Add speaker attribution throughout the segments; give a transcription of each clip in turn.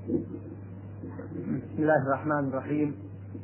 Speaker 1: بسم الله الرحمن الرحيم.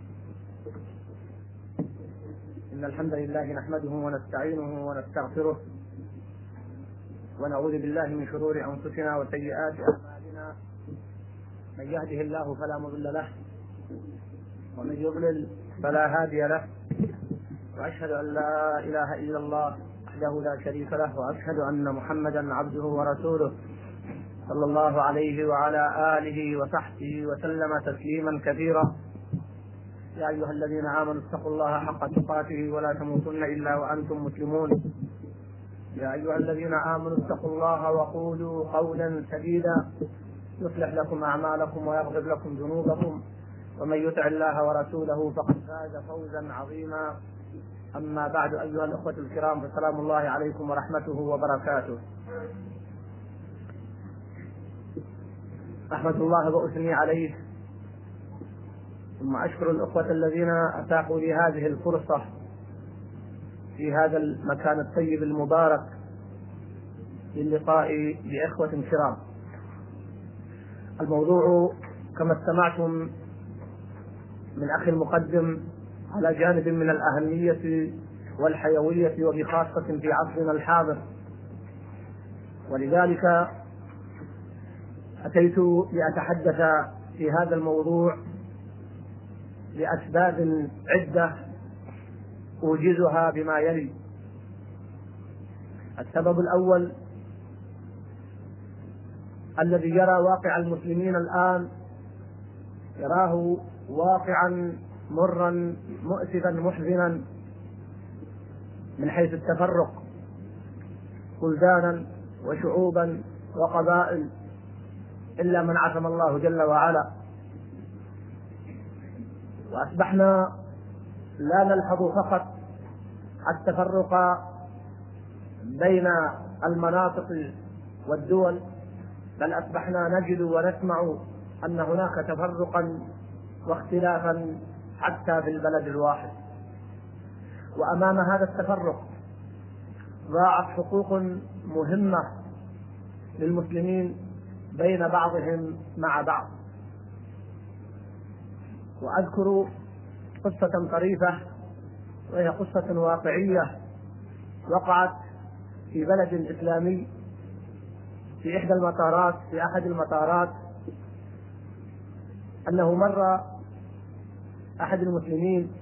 Speaker 1: إن الحمد لله نحمده ونستعينه ونستغفره ونعوذ بالله من شرور أنفسنا وسيئات أعمالنا. من يهده الله فلا مضل له ومن يضلل فلا هادي له، وأشهد أن لا إله إلا الله وحده لا شريك له، وأشهد أن محمدا عبده ورسوله صلى الله عليه وعلى آله وصحبه وسلم تسليما كثيرا. يا أيها الذين آمنوا اتقوا الله حق تقاته ولا تموتن إلا وأنتم مسلمون. يا أيها الذين آمنوا اتقوا الله وقولوا قولا سديدا يصلح لكم أعمالكم ويغفر لكم ذنوبكم، ومن يطع الله ورسوله فقد فاز فوزا عظيما. أما بعد، أيها الأخوة الكرام، فسلام الله عليكم ورحمته وبركاته. رحمة الله وأثني عليه، ثم أشكر الأخوة الذين أتاحوا لي هذه الفرصة في هذا المكان الطيب المبارك للقاء بإخوة كرام. الموضوع كما استمعتم من أخي المقدم على جانب من الأهمية والحيوية، وبخاصة في عصرنا الحاضر، ولذلك أتيت لأتحدث في هذا الموضوع لأسباب عدة أوجزها بما يلي. السبب الأول الذي يرى واقع المسلمين الآن يراه واقعا مرا مؤسفا محزنا من حيث التفرق بلدانا وشعوبا وقبائل، إلا من عصم الله جل وعلا. وأصبحنا لا نلحظ فقط التفرق بين المناطق والدول، بل أصبحنا نجد ونسمع أن هناك تفرقا واختلافا حتى في البلد الواحد. وأمام هذا التفرق ضاعت حقوق مهمة للمسلمين بين بعضهم مع بعض. وأذكر قصة طريفة، وهي قصة واقعية وقعت في بلد إسلامي في إحدى المطارات، في أحد المطارات، أنه مر أحد المسلمين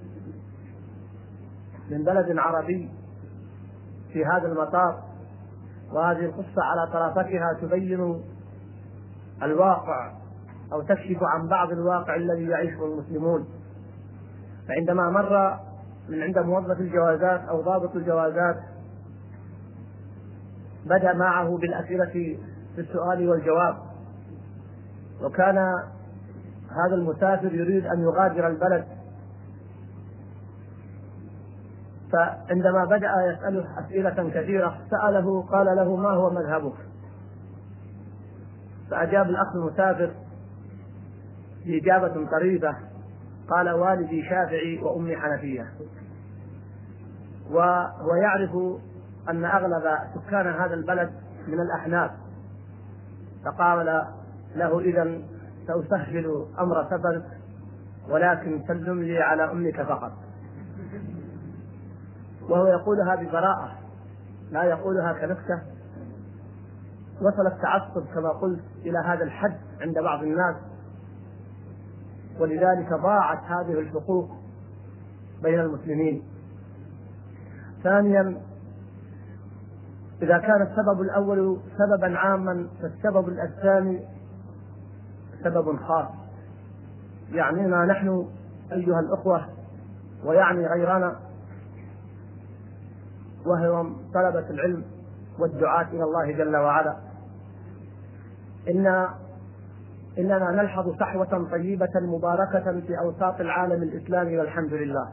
Speaker 1: من بلد عربي في هذا المطار، وهذه القصة على طرافتها تبين الواقع أو تكشف عن بعض الواقع الذي يعيشه المسلمون. فعندما مر من عند موظف الجوازات أو ضابط الجوازات، بدأ معه بالأسئلة في السؤال والجواب، وكان هذا المسافر يريد أن يغادر البلد. فعندما بدأ يسأله أسئلة كثيرة سأله، قال له: ما هو مذهبك؟ فأجاب الأخ المسافر بإجابة طريفة، قال: والدي شافعي وأمي حنفية. وهو يعرف أن أغلب سكان هذا البلد من الأحناف، فقال له: إذن سأسهل أمر سفرك، ولكن سلم لي على أمك فقط. وهو يقولها ببراءة، لا يقولها كنكتة. وصل التعصب كما قلت إلى هذا الحد عند بعض الناس، ولذلك ضاعت هذه الحقوق بين المسلمين. ثانيا، إذا كان السبب الأول سببا عاما، فالسبب الثاني سبب خاص يعنينا نحن أيها الأخوة ويعني غيرنا، وهو طلبة العلم والدعاة إلى الله جل وعلا. إننا نلحظ صحوة طيبة مباركة في أوساط العالم الإسلامي، والحمد لله،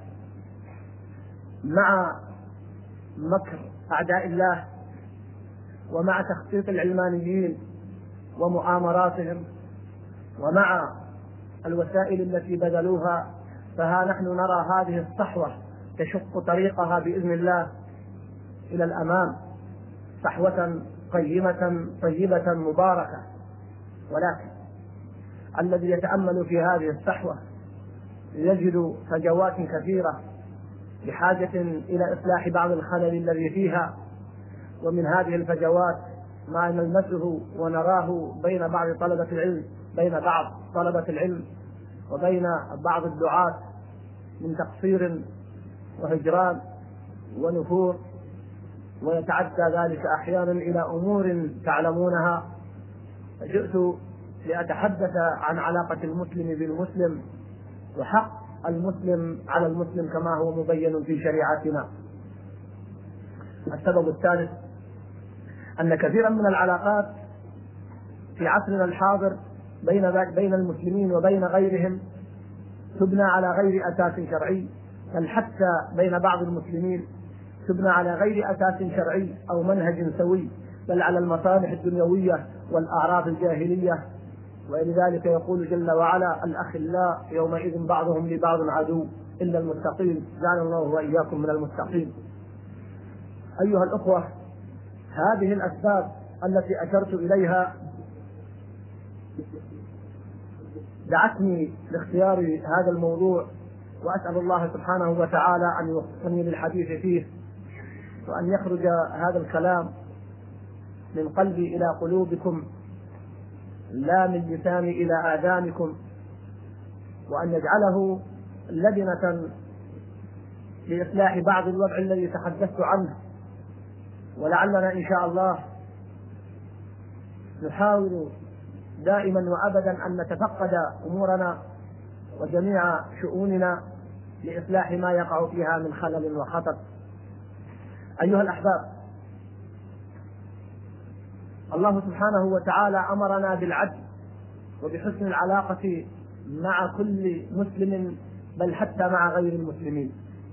Speaker 1: مع مكر أعداء الله ومع تخطيط العلمانيين ومؤامراتهم ومع الوسائل التي بذلوها. فها نحن نرى هذه الصحوة تشق طريقها بإذن الله إلى الأمام، صحوة قيمة طيبة مباركة. ولكن الذي يتأمل في هذه الصحوة يجد فجوات كثيرة بحاجة إلى إصلاح بعض الخلل الذي فيها. ومن هذه الفجوات ما نلمسه ونراه بين بعض طلبة العلم وبين بعض الدعاة من تقصير وهجران ونفور، ويتعدى ذلك أحيانا إلى أمور تعلمونها. فجئت لأتحدث عن علاقة المسلم بالمسلم وحق المسلم على المسلم كما هو مبين في شريعتنا. السبب الثالث أن كثيرا من العلاقات في عصرنا الحاضر بين المسلمين وبين غيرهم تبنى على غير أساس شرعي، بل حتى بين بعض المسلمين تبنى على غير أساس شرعي أو منهج سوي، بل على المصالح الدنيوية والأعراف الجاهلية. ولذلك يقول جل وعلا: الأخلاء يومئذ بعضهم لبعض عدو إلا المتقين، جعل الله وإياكم من المتقين. أيها الأخوة، هذه الأسباب التي أشرت إليها دعتني لاختيار هذا الموضوع، وأسأل الله سبحانه وتعالى أن يوفقني للحديث فيه، وأن يخرج هذا الكلام من قلبي إلى قلوبكم لا من لساني إلى آذانكم، وأن يجعله لبنة لإصلاح بعض الوضع الذي تحدثت عنه. ولعلنا إن شاء الله نحاول دائما وأبدا أن نتفقد أمورنا وجميع شؤوننا لإصلاح ما يقع فيها من خلل وخطأ. أيها الأحباب، الله سبحانه وتعالى أمرنا بالعدل وبحسن العلاقة مع كل مسلم، بل حتى مع غير المسلمين.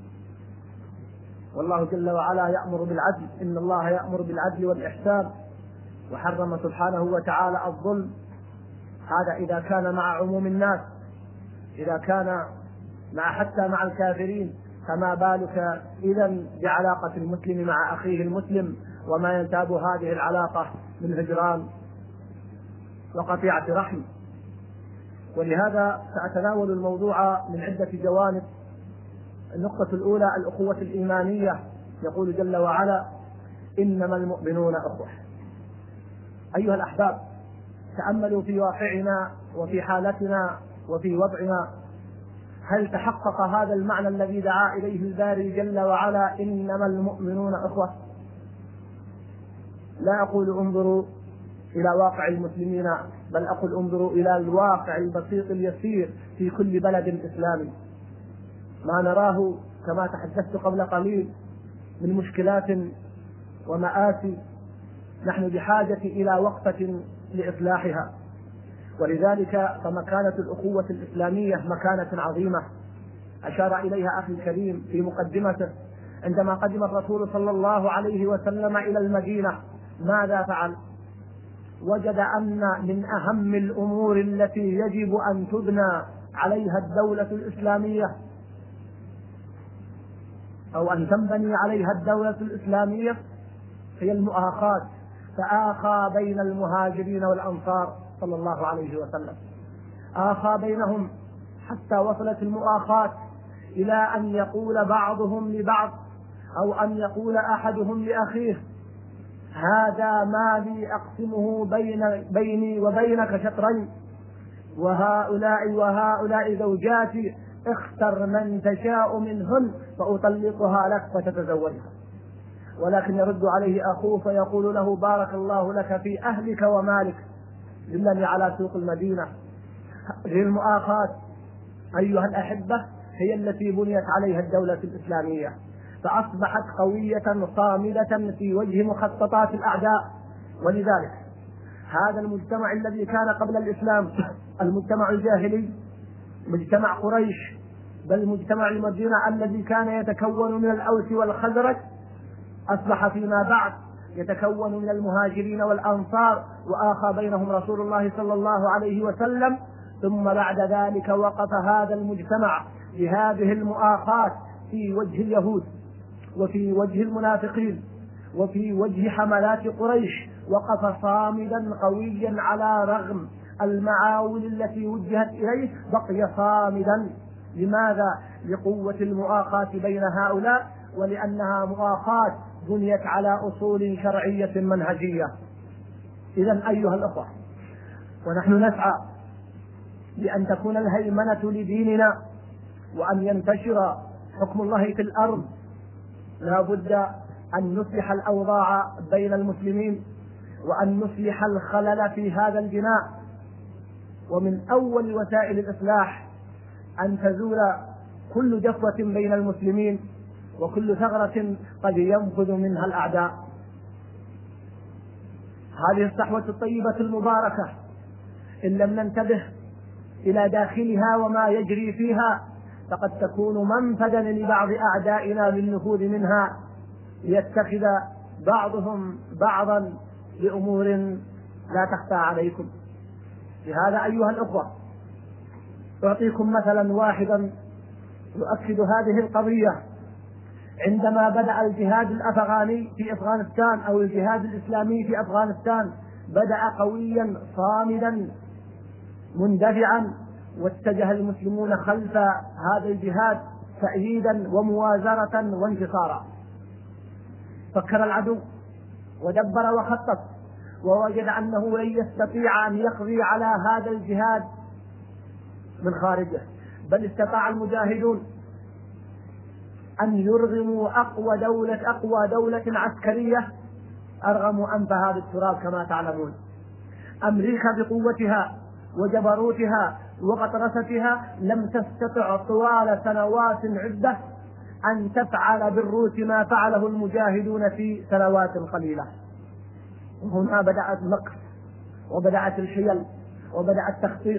Speaker 1: والله جل وعلا يأمر بالعدل، إن الله يأمر بالعدل والإحسان، وحرم سبحانه وتعالى الظلم. هذا إذا كان مع عموم الناس، إذا كان حتى مع الكافرين، فما بالك إذن بعلاقة المسلم مع أخيه المسلم وما ينتاب هذه العلاقة من هجران وقطيعة رحم. ولهذا سأتناول الموضوع من عدة جوانب. النقطة الأولى: الأخوة الإيمانية. يقول جل وعلا: إنما المؤمنون أخوة. أيها الأحباب، تأملوا في واقعنا وفي حالتنا وفي وضعنا، هل تحقق هذا المعنى الذي دعا إليه الباري جل وعلا: إنما المؤمنون أخوة؟ لا أقول انظروا إلى واقع المسلمين، بل أقول انظروا إلى الواقع البسيط اليسير في كل بلد إسلامي. ما نراه كما تحدثت قبل قليل من مشكلات ومآسي نحن بحاجة إلى وقفة لإصلاحها. ولذلك فمكانة الأخوة الإسلامية مكانة عظيمة أشار إليها أخي الكريم في مقدمته. عندما قدم الرسول صلى الله عليه وسلم إلى المدينة ماذا فعل؟ وجد أن من أهم الأمور التي يجب أن تبنى عليها الدولة الإسلامية أو أن تنبني عليها الدولة الإسلامية هي المؤاخاة. فآخى بين المهاجرين والأنصار صلى الله عليه وسلم، آخى بينهم حتى وصلت المؤاخاة إلى أن يقول بعضهم لبعض أو أن يقول أحدهم لأخيه: هذا مالي أقسمه بيني وبينك شطرين، وهؤلاء زوجاتي، اختر من تشاء منهن فأطلقها لك فتتزوجها. ولكن يرد عليه أخوه فيقول له: بارك الله لك في أهلك ومالك، دلني على سوق المدينة. هذه المؤاخاة أيها الأحبة هي التي بنيت عليها الدولة الإسلامية، فأصبحت قوية صامدة في وجه مخططات الأعداء. ولذلك هذا المجتمع الذي كان قبل الإسلام المجتمع الجاهلي، مجتمع قريش، بل مجتمع المدينة الذي كان يتكون من الأوس والخزرج، أصبح فيما بعد يتكون من المهاجرين والأنصار، وآخى بينهم رسول الله صلى الله عليه وسلم. ثم بعد ذلك وقف هذا المجتمع بهذه المؤاخاة في وجه اليهود وفي وجه المنافقين وفي وجه حملات قريش، وقف صامدا قويا على رغم المعاول التي وجهت إليه بقي صامدا. لماذا؟ لقوة المؤاخاة بين هؤلاء، ولأنها مؤاخاة بنيت على أصول شرعية منهجية. إذن أيها الأخوة، ونحن نسعى بأن تكون الهيمنة لديننا وأن ينتشر حكم الله في الأرض، لا بد أن نصلح الأوضاع بين المسلمين وأن نصلح الخلل في هذا البناء. ومن أول وسائل الإصلاح أن تزول كل جفوة بين المسلمين وكل ثغرة قد ينفذ منها الأعداء. هذه الصحوة الطيبة المباركة إن لم ننتبه إلى داخلها وما يجري فيها فقد تكون منفذا لبعض أعدائنا للنفوذ منها، ليتخذ بعضهم بعضا لأمور لا تخفى عليكم. لهذا أيها الأخوة أعطيكم مثلا واحدا يؤكد هذه القضية. عندما بدأ الجهاد الأفغاني في أفغانستان أو الجهاد الإسلامي في أفغانستان بدأ قويا صامدا مندفعا، واتجه المسلمون خلف هذا الجهاد تأييدا وموازرة وانتصارا. فكر العدو ودبر وخطط ووجد أنه لن يستطيع أن يقضي على هذا الجهاد من خارجه، بل استطاع المجاهدون أن يرغموا أقوى دولة عسكرية أرغموا أنفها بالتراب كما تعلمون. أمريكا بقوتها وجبروتها وغطرستها لم تستطع طوال سنوات عدة أن تفعل بالروس ما فعله المجاهدون في سنوات قليلة. وهنا بدأت المكر وبدأت الحيل وبدأ التخطيط،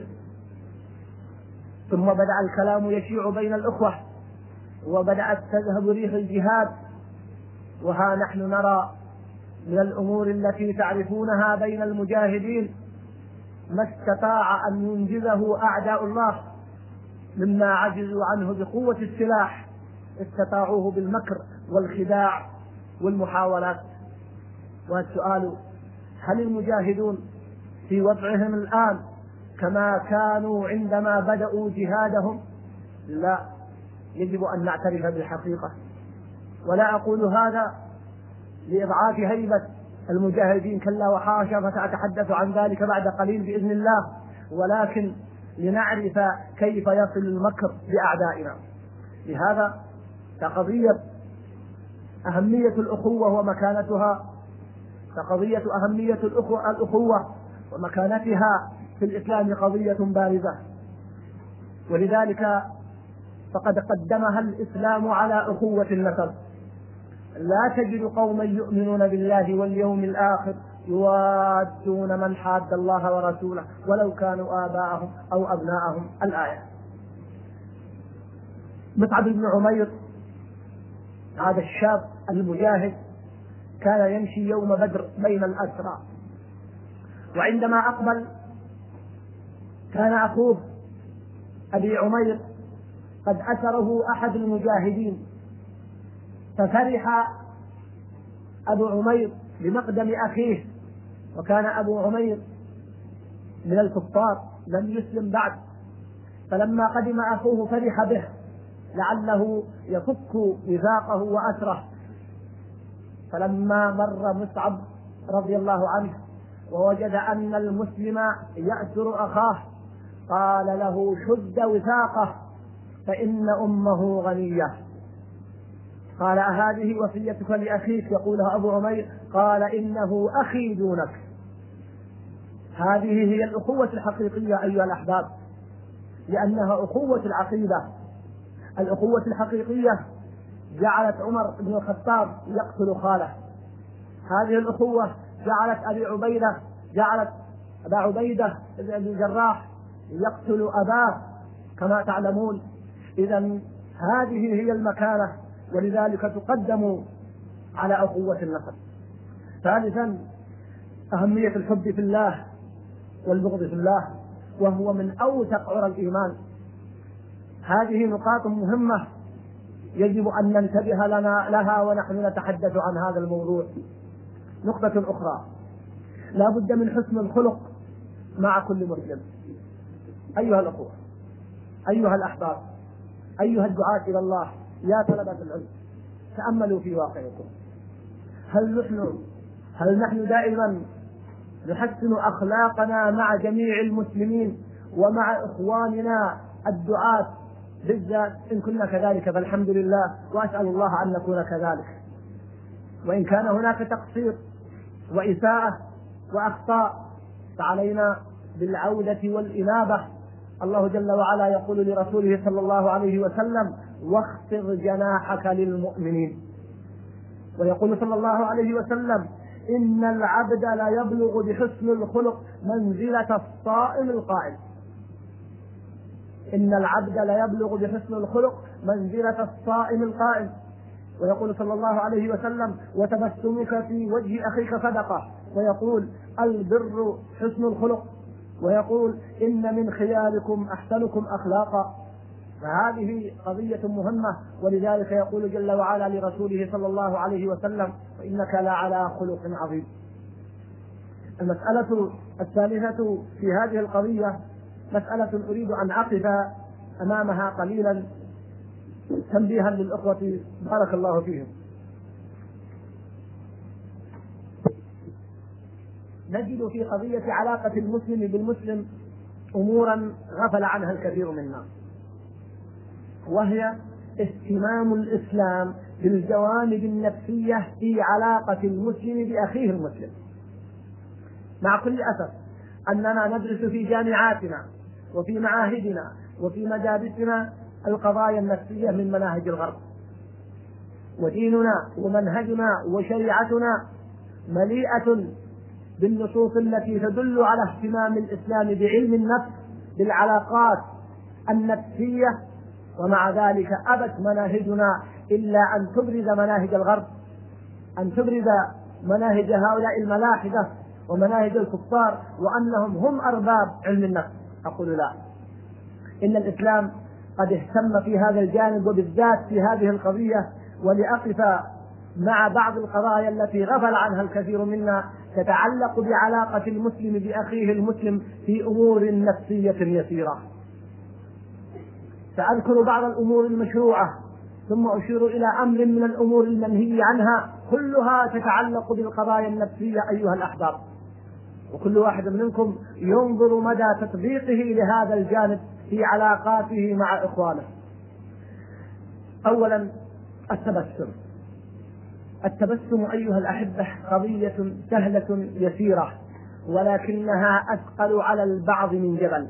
Speaker 1: ثم بدأ الكلام يشيع بين الأخوة وبدأت تذهب ريح الجهاد. وها نحن نرى من الأمور التي تعرفونها بين المجاهدين ما استطاع أن ينجزه أعداء الله مما عجزوا عنه بقوة السلاح، استطاعوه بالمكر والخداع والمحاولات. والسؤال: هل المجاهدون في وضعهم الآن كما كانوا عندما بدأوا جهادهم؟ لا، يجب أن نعترف بالحقيقة. ولا أقول هذا لإضعاف هيبة المجاهدين، كلا وحاشا، فسأتحدث عن ذلك بعد قليل بإذن الله، ولكن لنعرف كيف يصل المكر بأعدائنا. لهذا كقضية أهمية الأخوة ومكانتها، كقضية أهمية الأخوة ومكانتها في الإسلام قضية بارزة، ولذلك فقد قدمها الإسلام على أخوة النسب. لا تجد قوما يؤمنون بالله واليوم الآخر يوادون من حاد الله ورسوله ولو كانوا آباءهم أو أبناءهم. الآية. مصعب بن عمير هذا الشاب المجاهد كان يمشي يوم بدر بين الأسرى، وعندما أقبل كان أخوه أبي عمير قد أسره أحد المجاهدين، ففرح أبو عمير بمقدم أخيه، وكان أبو عمير من الكفار لم يسلم بعد. فلما قدم أخوه فرح به لعله يفك وثاقه وأسره. فلما مر مصعب رضي الله عنه ووجد أن المسلم يأسر أخاه قال له: شد وثاقه فإن أمه غنية. قال: أهذه وصيتك لأخيك؟ يقولها أبو عمير. قال: إنه أخي دونك. هذه هي الأخوة الحقيقية أيها الأحباب، لأنها أخوة العقيدة. الأخوة الحقيقية جعلت عمر بن الخطاب يقتل خاله. هذه الأخوة جعلت أبا عبيدة بن الجراح يقتل أباه كما تعلمون. إذن هذه هي المكانة، ولذلك تقدم على أخوة النسب. ثالثا أهمية الحب في الله والبغض في الله، وهو من أوثق عرى الإيمان. هذه نقاط مهمة يجب أن ننتبه لها ونحن نتحدث عن هذا الموضوع. نقطة أخرى: لا بد من حسن الخلق مع كل مسلم. أيها الأخوة، أيها الأحباب، أيها الدعاة إلى الله، يا طلبة العلم، تأملوا في واقعكم. هل نحن دائما نحسن أخلاقنا مع جميع المسلمين ومع إخواننا الدعاة بالذات؟ إن كنا كذلك فالحمد لله، وأسأل الله أن نكون كذلك. وإن كان هناك تقصير وإساءة وأخطاء فعلينا بالعودة والإنابة. الله جل وعلا يقول لرسوله صلى الله عليه وسلم: واخفض جناحك للمؤمنين. ويقول صلى الله عليه وسلم: إن العبد لا يبلغ بحسن الخلق منزلة الصائم القائم. إن العبد لا يبلغ بحسن الخلق منزلة الصائم القائم. ويقول صلى الله عليه وسلم: وتبسمك في وجه أخيك صدقة. ويقول: البر حسن الخلق. ويقول: إن من خياركم أحسنكم أخلاقا. فهذه قضية مهمة، ولذلك يقول جل وعلا لرسوله صلى الله عليه وسلم: وإنك لعلى خلق عظيم. المسألة الثالثة في هذه القضية مسألة أريد أن أقف أمامها قليلا تنبيها للأخوة بارك الله فيهم. نجد في قضية علاقة المسلم بالمسلم أمورا غفل عنها الكثير منا، وهي اهتمام الإسلام بالجوانب النفسية في علاقة المسلم بأخيه المسلم. مع كل أسف أننا ندرس في جامعاتنا وفي معاهدنا وفي مدارسنا القضايا النفسية من مناهج الغرب، وديننا ومنهجنا وشريعتنا مليئة بالنصوص التي تدل على اهتمام الإسلام بعلم النفس بالعلاقات النفسية، ومع ذلك أبت مناهجنا إلا أن تبرز مناهج الغرب، أن تبرز مناهج هؤلاء الملاحدة ومناهج الكفار، وأنهم هم أرباب علم النفس. أقول لا، إن الإسلام قد اهتم في هذا الجانب وبالذات في هذه القضية. ولأقف مع بعض القضايا التي غفل عنها الكثير منا تتعلق بعلاقة المسلم بأخيه المسلم في أمور نفسية يسيرة. سأذكر بعض الأمور المشروعة ثم أشير إلى أمر من الأمور المنهي عنها، كلها تتعلق بالقضايا النفسية أيها الأحباب، وكل واحد منكم ينظر مدى تطبيقه لهذا الجانب في علاقاته مع إخوانه. أولا التبسم أيها الأحبة قضية سهلة يسيرة، ولكنها أثقل على البعض من جبل.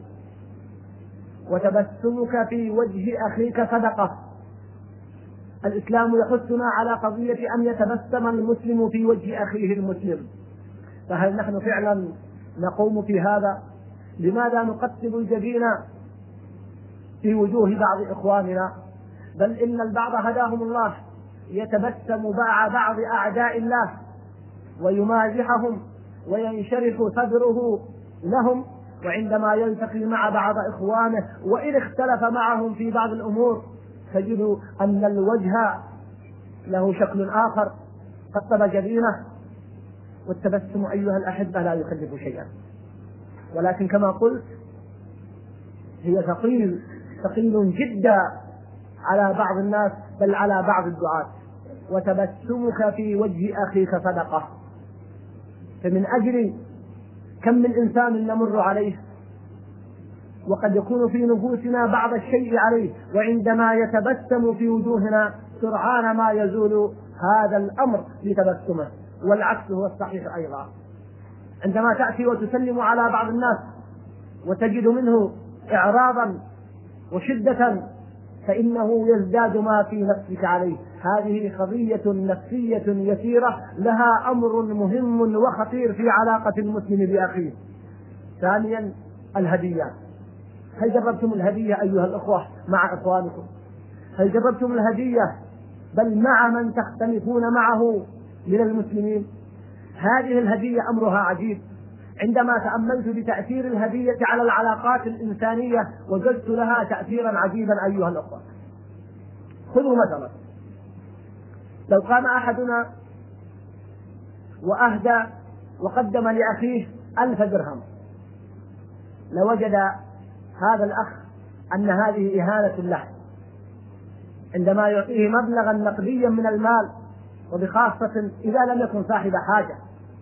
Speaker 1: وتبسمك في وجه أخيك صدقة. الإسلام يحثنا على قضية أن يتبسم المسلم في وجه أخيه المسلم، فهل نحن فعلا نقوم في هذا؟ لماذا نقتل الجبين في وجوه بعض إخواننا؟ بل إن البعض هداهم الله يتبسم مع بعض أعداء الله ويمازحهم وينشرح صدره لهم، وعندما يلتقي مع بعض إخوانه وإن اختلف معهم في بعض الأمور تجد أن الوجه له شكل آخر، قطب جبينه. والتبسم أيها الأحبة لا يكلف شيئا، ولكن كما قلت هي ثقيل جدا على بعض الناس بل على بعض الدعاة. وتبسمك في وجه أخيك صدقة. فمن أجل كم من إنسان نمر عليه وقد يكون في نفوسنا بعض الشيء عليه، وعندما يتبسم في وجوهنا سرعان ما يزول هذا الأمر بتبسمه. والعكس هو الصحيح أيضا. عندما تأتي وتسلم على بعض الناس وتجد منه إعراضا وشدة فإنه يزداد ما في نفسك عليه. هذه قضية نفسية يسيرة لها أمر مهم وخطير في علاقة المسلم بأخيه. ثانيا الهدية. هل جربتم الهدية أيها الأخوة مع إخوانكم؟ هل جربتم الهدية بل مع من تختلفون معه من المسلمين؟ هذه الهدية أمرها عجيب. عندما تأملت بتأثير الهدية على العلاقات الإنسانية وجدت لها تأثيرا عجيبا أيها الأخوة. خذوا مثلا، لو قام أحدنا وأهدى وقدم لأخيه 1000 درهم لوجد هذا الأخ أن هذه إهانة له عندما يعطيه مبلغا نقديا من المال، وبخاصة إذا لم يكن صاحب حاجة،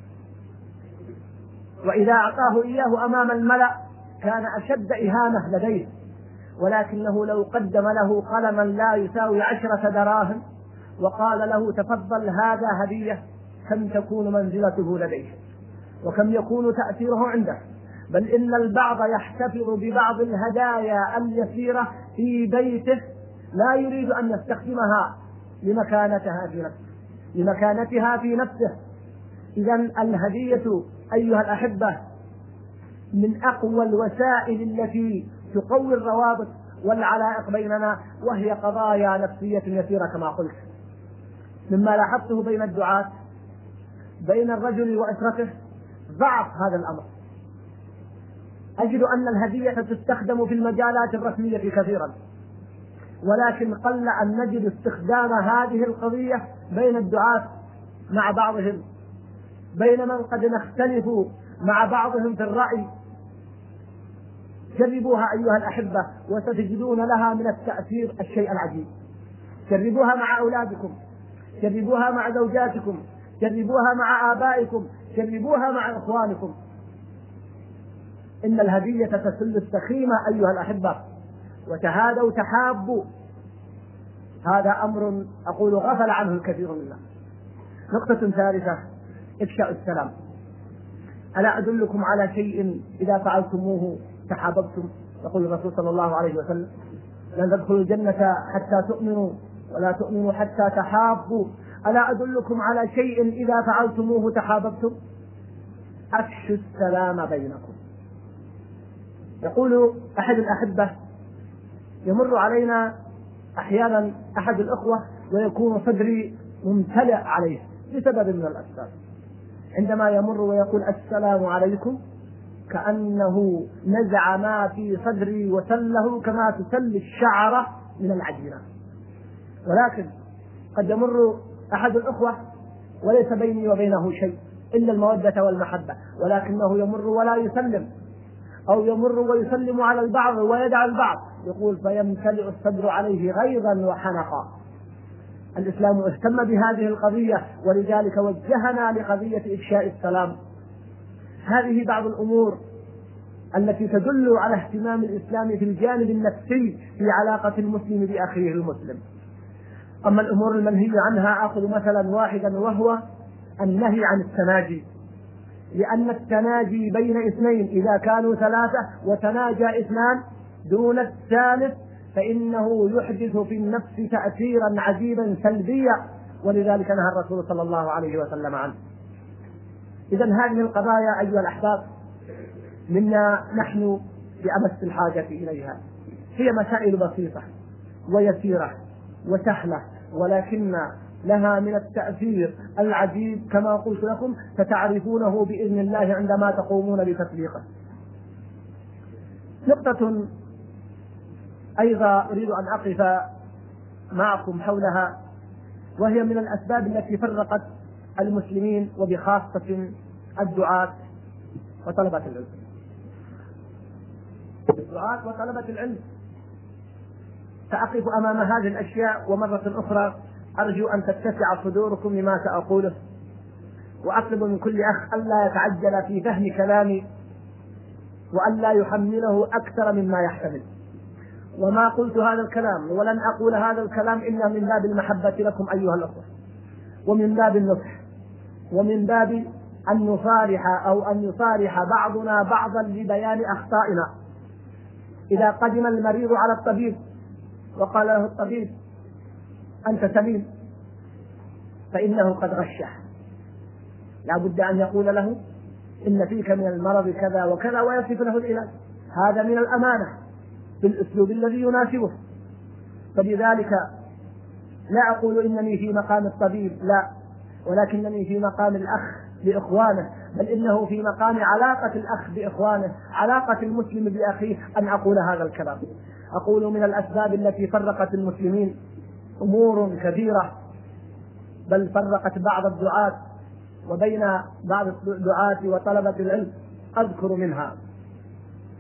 Speaker 1: وإذا أعطاه إياه أمام الملأ كان أشد إهانة لديه. ولكنه لو قدم له قلما لا يساوي 10 دراهم وقال له تفضل هذا هدية، كم تكون منزلته لديه وكم يكون تأثيره عنده. بل إن البعض يحتفظ ببعض الهدايا اليسيرة في بيته لا يريد أن يستخدمها لمكانتها في نفسه. إذن الهدية أيها الأحبة من أقوى الوسائل التي تقوي الروابط والعلائق بيننا، وهي قضايا نفسية يسيرة كما قلت. مما لاحظته بين الدعاة بين الرجل وأسرته ضعف هذا الأمر. أجد أن الهدية تستخدم في المجالات الرسمية كثيرا، ولكن قل أن نجد استخدام هذه القضية بين الدعاة مع بعضهم، بين من قد نختلف مع بعضهم في الرأي. جربوها أيها الأحبة وستجدون لها من التأثير الشيء العجيب. جربوها مع أولادكم، جربوها مع زوجاتكم، جربوها مع آبائكم، جربوها مع إخوانكم. إن الهدية تسل السخيمة أيها الأحبة، وتهادوا تحابوا. هذا أمر أقول غفل عنه الكثير منا. نقطة ثالثة: إفشاء السلام. ألا أدلكم على شيء إذا فعلتموه تحاببتم؟ يقول الرسول صلى الله عليه وسلم: لن تدخلوا الجنة حتى تؤمنوا ولا تؤمنوا حتى تحابوا. ألا أدلكم على شيء إذا فعلتموه تحاببتم؟ أفشوا السلام بينكم. يقول أحد الأحبة: يمر علينا أحيانا أحد الأخوة ويكون صدري ممتلئ عليه بسبب من الأسباب، عندما يمر ويقول السلام عليكم كأنه نزع ما في صدري وسله كما تسل الشعرة من العجينة. ولكن قد يمر أحد الأخوة وليس بيني وبينه شيء إلا المودة والمحبة، ولكنه يمر ولا يسلم، أو يمر ويسلم على البعض ويدع البعض، يقول فيمتلئ الصدر عليه غيظا وحنقا. الإسلام اهتم بهذه القضية، ولذلك وجهنا لقضية إفشاء السلام. هذه بعض الأمور التي تدل على اهتمام الإسلام في الجانب النفسي في علاقة المسلم بأخيه المسلم. أما الأمور المنهي عنها أخذ مثلا واحدا، وهو النهي عن التناجي، لأن التناجي بين اثنين إذا كانوا 3 وتناجى 2 دون الثالث فإنه يحدث في النفس تأثيرا عجيبا سلبيا، ولذلك نهى الرسول صلى الله عليه وسلم عنه. إذن هذه القضايا أيها الأحباب منا نحن بأمس الحاجة إليها. هي مسائل بسيطة ويسيرة وسهلة، ولكن لها من التأثير العجيب كما قلت لكم، ستعرفونه بإذن الله عندما تقومون بتطبيقه. نقطة أيضا أريد أن أقف معكم حولها، وهي من الأسباب التي فرقت المسلمين وبخاصة الدعاة وطلبة العلم. الدعاة وطلبة العلم سأقف أمام هذه الأشياء، ومرة أخرى أرجو أن تتسع صدوركم لما سأقوله، وأطلب من كل أخ ألا يتعجل في فهم كلامي وألا يحمله أكثر مما يحتمل. وما قلت هذا الكلام ولن أقول هذا الكلام إلا من باب المحبة لكم أيها الأخوة، ومن باب النصح، ومن باب أن نصارح أو أن يصارح بعضنا بعضا لبيان أخطائنا. إذا قدم المريض على الطبيب وقال له الطبيب أنت سليم، فإنه قد غشه، لا بد أن يقول له إن فيك من المرض كذا وكذا ويصف له العلاج. هذا من الأمانة بالأسلوب الذي يناسبه. فلذلك لا أقول إنني في مقام الطبيب، لا، ولكنني في مقام الأخ بإخوانه، بل إنه في مقام علاقة الأخ بإخوانه، علاقة المسلم بأخيه، أن أقول هذا الكلام. أقول من الأسباب التي فرقت المسلمين أمور كثيرة، بل فرقت بعض الدعاة وبين بعض الدعاة وطلبة العلم. أذكر منها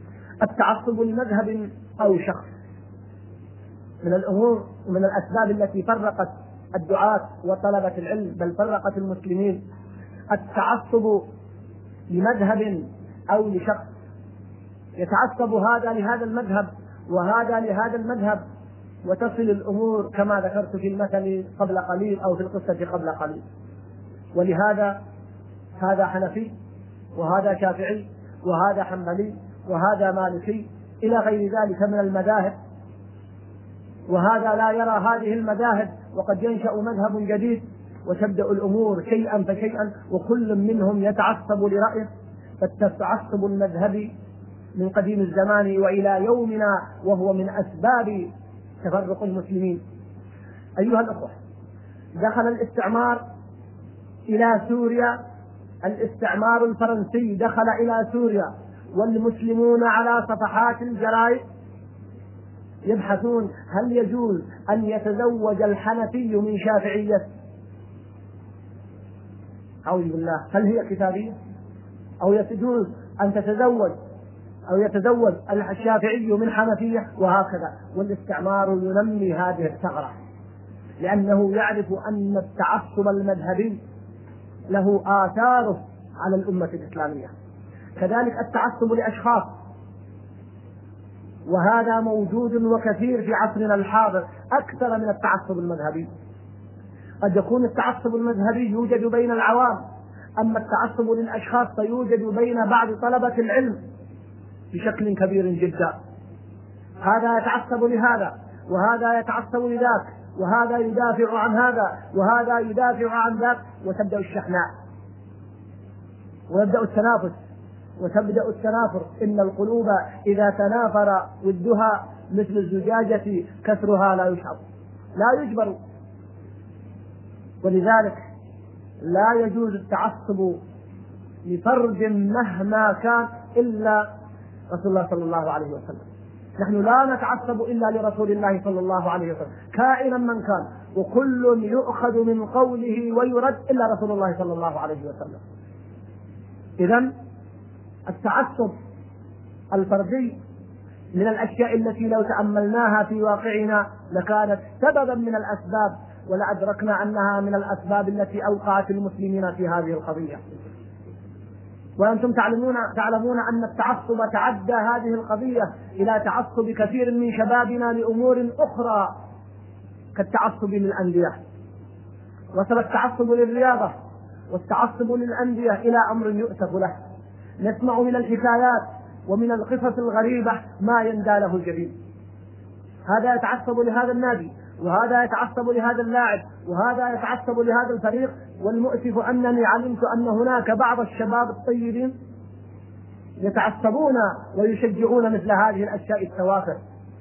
Speaker 1: التعصب لمذهب أو شخص من الأمور ومن الأسباب التي فرقت الدعاة وطلبة العلم، بل فرقت المسلمين. التعصب لمذهب أو لشخص، يتعصب هذا لهذا المذهب وهذا لهذا المذهب، وتصل الأمور كما ذكرت في المثل قبل قليل أو في القصة قبل قليل. ولهذا هذا حنفي وهذا شافعي وهذا حنبلي وهذا مالكي إلى غير ذلك من المذاهب، وهذا لا يرى هذه المذاهب، وقد ينشأ مذهب جديد وتبدأ الأمور شيئا فشيئا وكل منهم يتعصب لرأيه. فالتعصب المذهبي من قديم الزمان وإلى يومنا وهو من أسباب تفرق المسلمين. أيها الأخوة، دخل الاستعمار إلى سوريا، الاستعمار الفرنسي دخل إلى سوريا والمسلمون على صفحات الجرائد يبحثون هل يجوز أن يتزوج الحنفي من شافعية؟ أعوذ بالله، هل هي كتابية؟ أو يجوز أن تتزوج أو يتزوج الشافعي من حنفية؟ وهكذا. والاستعمار ينمي هذه الثغرة لأنه يعرف أن التعصب المذهبي له آثاره على الأمة الإسلامية. كذلك التعصب لأشخاص، وهذا موجود وكثير في عصرنا الحاضر أكثر من التعصب المذهبي. قد يكون التعصب المذهبي يوجد بين العوام، أما التعصب للأشخاص فيوجد بين بعض طلبة العلم بشكل كبير جدا. هذا يتعصب لهذا وهذا يتعصب لذاك، وهذا يدافع عن هذا وهذا يدافع عن ذاك، وتبدأ الشحناء ويبدأ التنافس وتبدأ التنافر. إن القلوب إذا تنافر ودها مثل الزجاجة كسرها لا يشعر لا يجبر. ولذلك لا يجوز التعصب لفرد مهما كان إلا رسول الله صلى الله عليه وسلم. نحن لا نتعصب إلا لرسول الله صلى الله عليه وسلم كائنا من كان، وكل يؤخذ من قوله ويرد إلا رسول الله صلى الله عليه وسلم. إذن التعصب الفردي من الأشياء التي لو تأملناها في واقعنا لكانت سببا من الأسباب، ولأدركنا أنها من الأسباب التي أوقعت المسلمين في هذه القضية. وأنتم تعلمون أن التعصب تعدى هذه القضية إلى تعصب كثير من شبابنا لأمور أخرى كالتعصب للأندية. وصل التعصب للرياضة والتعصب للأندية إلى أمر يؤسف له. نسمع من الحكايات ومن القصص الغريبة ما يندى له الجبين. هذا يتعصب لهذا النادي وهذا يتعصب لهذا اللاعب وهذا يتعصب لهذا الفريق. والمؤسف أنني علمت أن هناك بعض الشباب الطيبين يتعصبون ويشجعون مثل هذه الأشياء التوافه.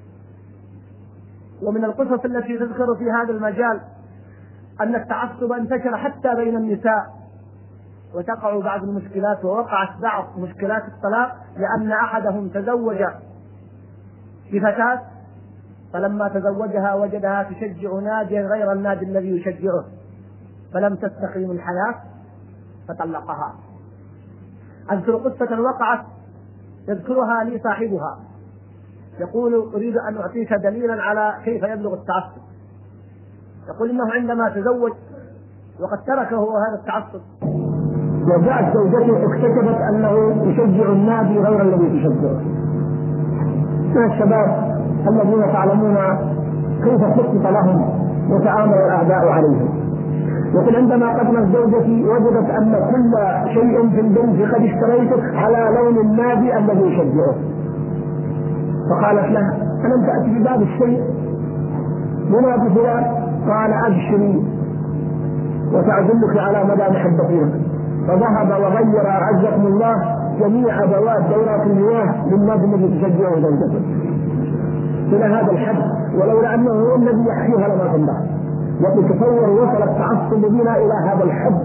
Speaker 1: ومن القصص التي تذكر في هذا المجال أن التعصب انتشر حتى بين النساء، وتقع بعض المشكلات، ووقعت بعض مشكلات الطلاق لأن أحدهم تزوج بفتاة، فلما تزوجها وجدها تشجع نادي غير النادي الذي يشجعه، فلم تستقيم الحياة فطلقها. أذكر قصة وقعت يذكرها لي صاحبها، يقول: أريد أن أعطيك دليلا على كيف يبلغ التعصب. يقول إنه عندما تزوج وقد تركه هذا التعصب، وجاءت زوجته اكتشفت أنه يشجع النادي غير الذي تشجعه. من الشباب الذين تعلمون كيف خطط لهم وتآمر الأعداء عليهم. يقول: عندما قدمت زوجتي وجدت أن كل شيء في البنت قد اشتريته على لون النادي الذي يشجعه، فقالت لها: ألم تأتي بباب الشيء منادي فلان؟ قال: أبشري وتعزلك على مدى محبتنا. فذهب وغير عزكم الله جميع أدوات دورات المياه للنادي الذي تشجعه زوجته إلى هذا الحد، ولولا أنه هو الذي يحكيها لما تنبع. وتصور وصل التعصب بنا إلى هذا الحد،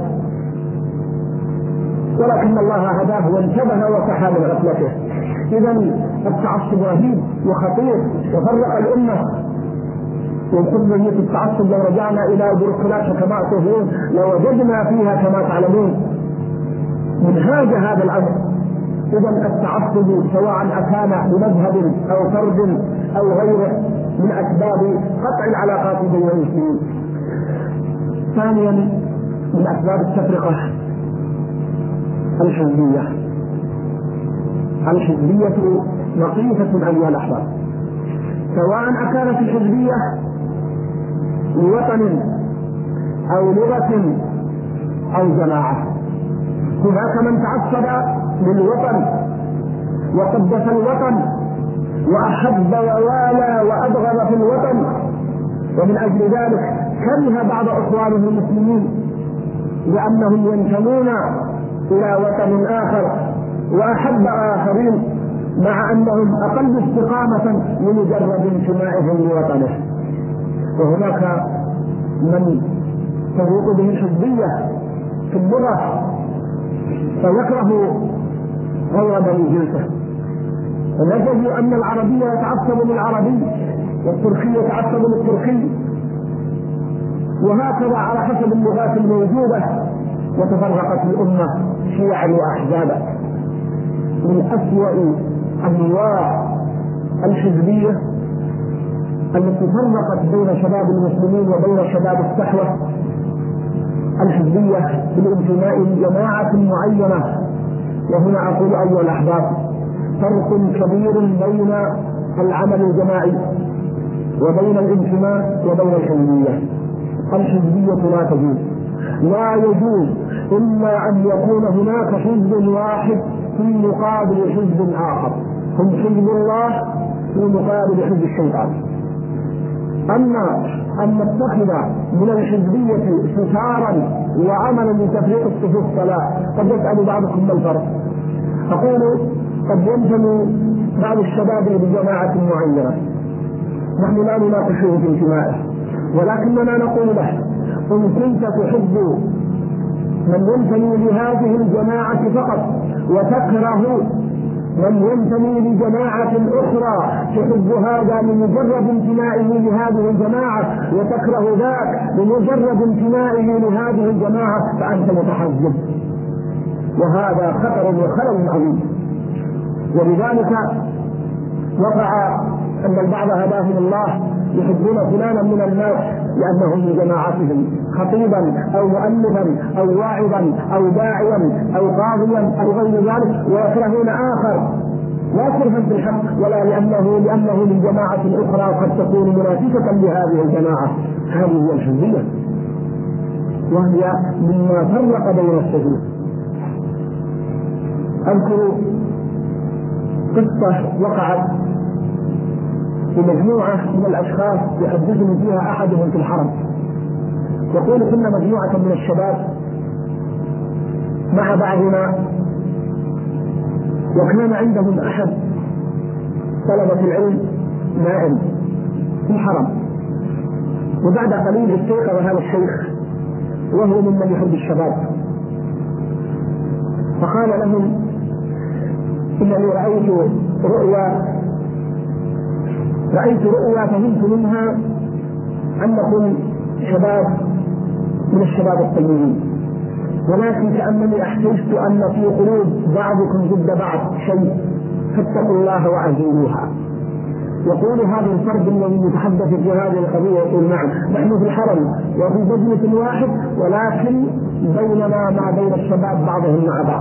Speaker 1: ولكن الله هداه وانتبه وصحى من غفلته. إذن التعصب رهيب وخطير وفرق الأمة. وكل من التعصب لو رجعنا إلى بيروقراطية كما تقولون لوجدنا فيها كما تعلمون منهاج هذا الأمر.
Speaker 2: إذا التعصب سواء أكان بمذهب أو فرد أو غيره من أسباب قطع العلاقات بين المسلمين. ثانيا من أسباب التفرقة الحزبية. الحزبية لطيفة أيها الأحباب، سواء أكانت الحزبية لوطن أو لغة أو جماعة. هناك من تعصب للوطن وقدس الوطن وأحب ووالى وأبغض في الوطن، ومن أجل ذلك كره بعض إخوانه المسلمين لأنهم ينتمون إلى وطن آخر، وأحب آخرين مع أنهم أقل استقامة لمجرد انتمائهم لوطنه. وهناك من تروق به الحزبية في اللغة فيكره غير بني جنسه، ونجد أن العربي يتعصب للعربي والتركي يتعصب للتركي، وهكذا على حسب اللغات الموجودة. وتفرقت الأمة شيعا وأحزابا. من أسوأ أنواع الحزبية التي فرقت بين شباب المسلمين وبين شباب الصحوة الحزبية بالانتماء لجماعة معينة. وهنا أقول أيها الأحباب فرق كبير بين العمل الجماعي وبين الانتماء وبين الحزبية. الحزبية لا يجوز إلا أن يكون هناك حزب واحد في مقابل حزب آخر، هم حزب الله في مقابل حزب الشيطان. أما أن نتخذ من الحزبية ستارا وعملا لتفريق الصفوف فلا. قد يسأل بعضكم ما الفرق؟ أقول قد ينتمي بعض الشباب بجماعة معينة، نحن لا نناقشه في انتمائه، ولكننا نقول له إن كنت تحب من ينتمي لهذه الجماعة فقط وتكره من ينتمي لجماعة أخرى تحب هذا لمجرد انتمائه لهذه الجماعة وتكره ذاك لمجرد انتمائه لهذه الجماعة، فأنت متحزب، وهذا خطر وخلل عظيم. ولذلك وقع أن البعض هداهم الله يحبون فلانا من الناس لأنه من جماعتهم، خطيبا أو مؤلفا أو واعظا أو داعيا أو قاضيا أو غير ذلك، ويكرهون آخر لا كرها في الحق ولا لأنه من جماعة أخرى قد تكون منافسة لهذه الجماعة. هذه هي الحزبية، وهي مما فرق بين الصفوف. أذكر قصة وقعت لمجموعة من الأشخاص يحدثني فيها أحدهم في الحرم. يقول كنا مجموعة من الشباب مع بعضنا، وكان عندهم أحد طلبة العلم نائم في الحرم، وبعد قليل استيقظ هذا الشيخ وهو ممن يحب الشباب، فقال لهم إنني رأيت رؤيا فهمت منها أنكم شباب من الشباب الطيبين، ولكن كأنني أحسست أن في قلوب بعضكم ضد بعض شيء، فاتقوا الله وعزلوها. يقول هذا الفرد الذي يتحدث في هذه القضية يقول نعم نحن في الحرم وفي مجلس واحد، ولكن بيننا ما بين الشباب بعضهم مع بعض.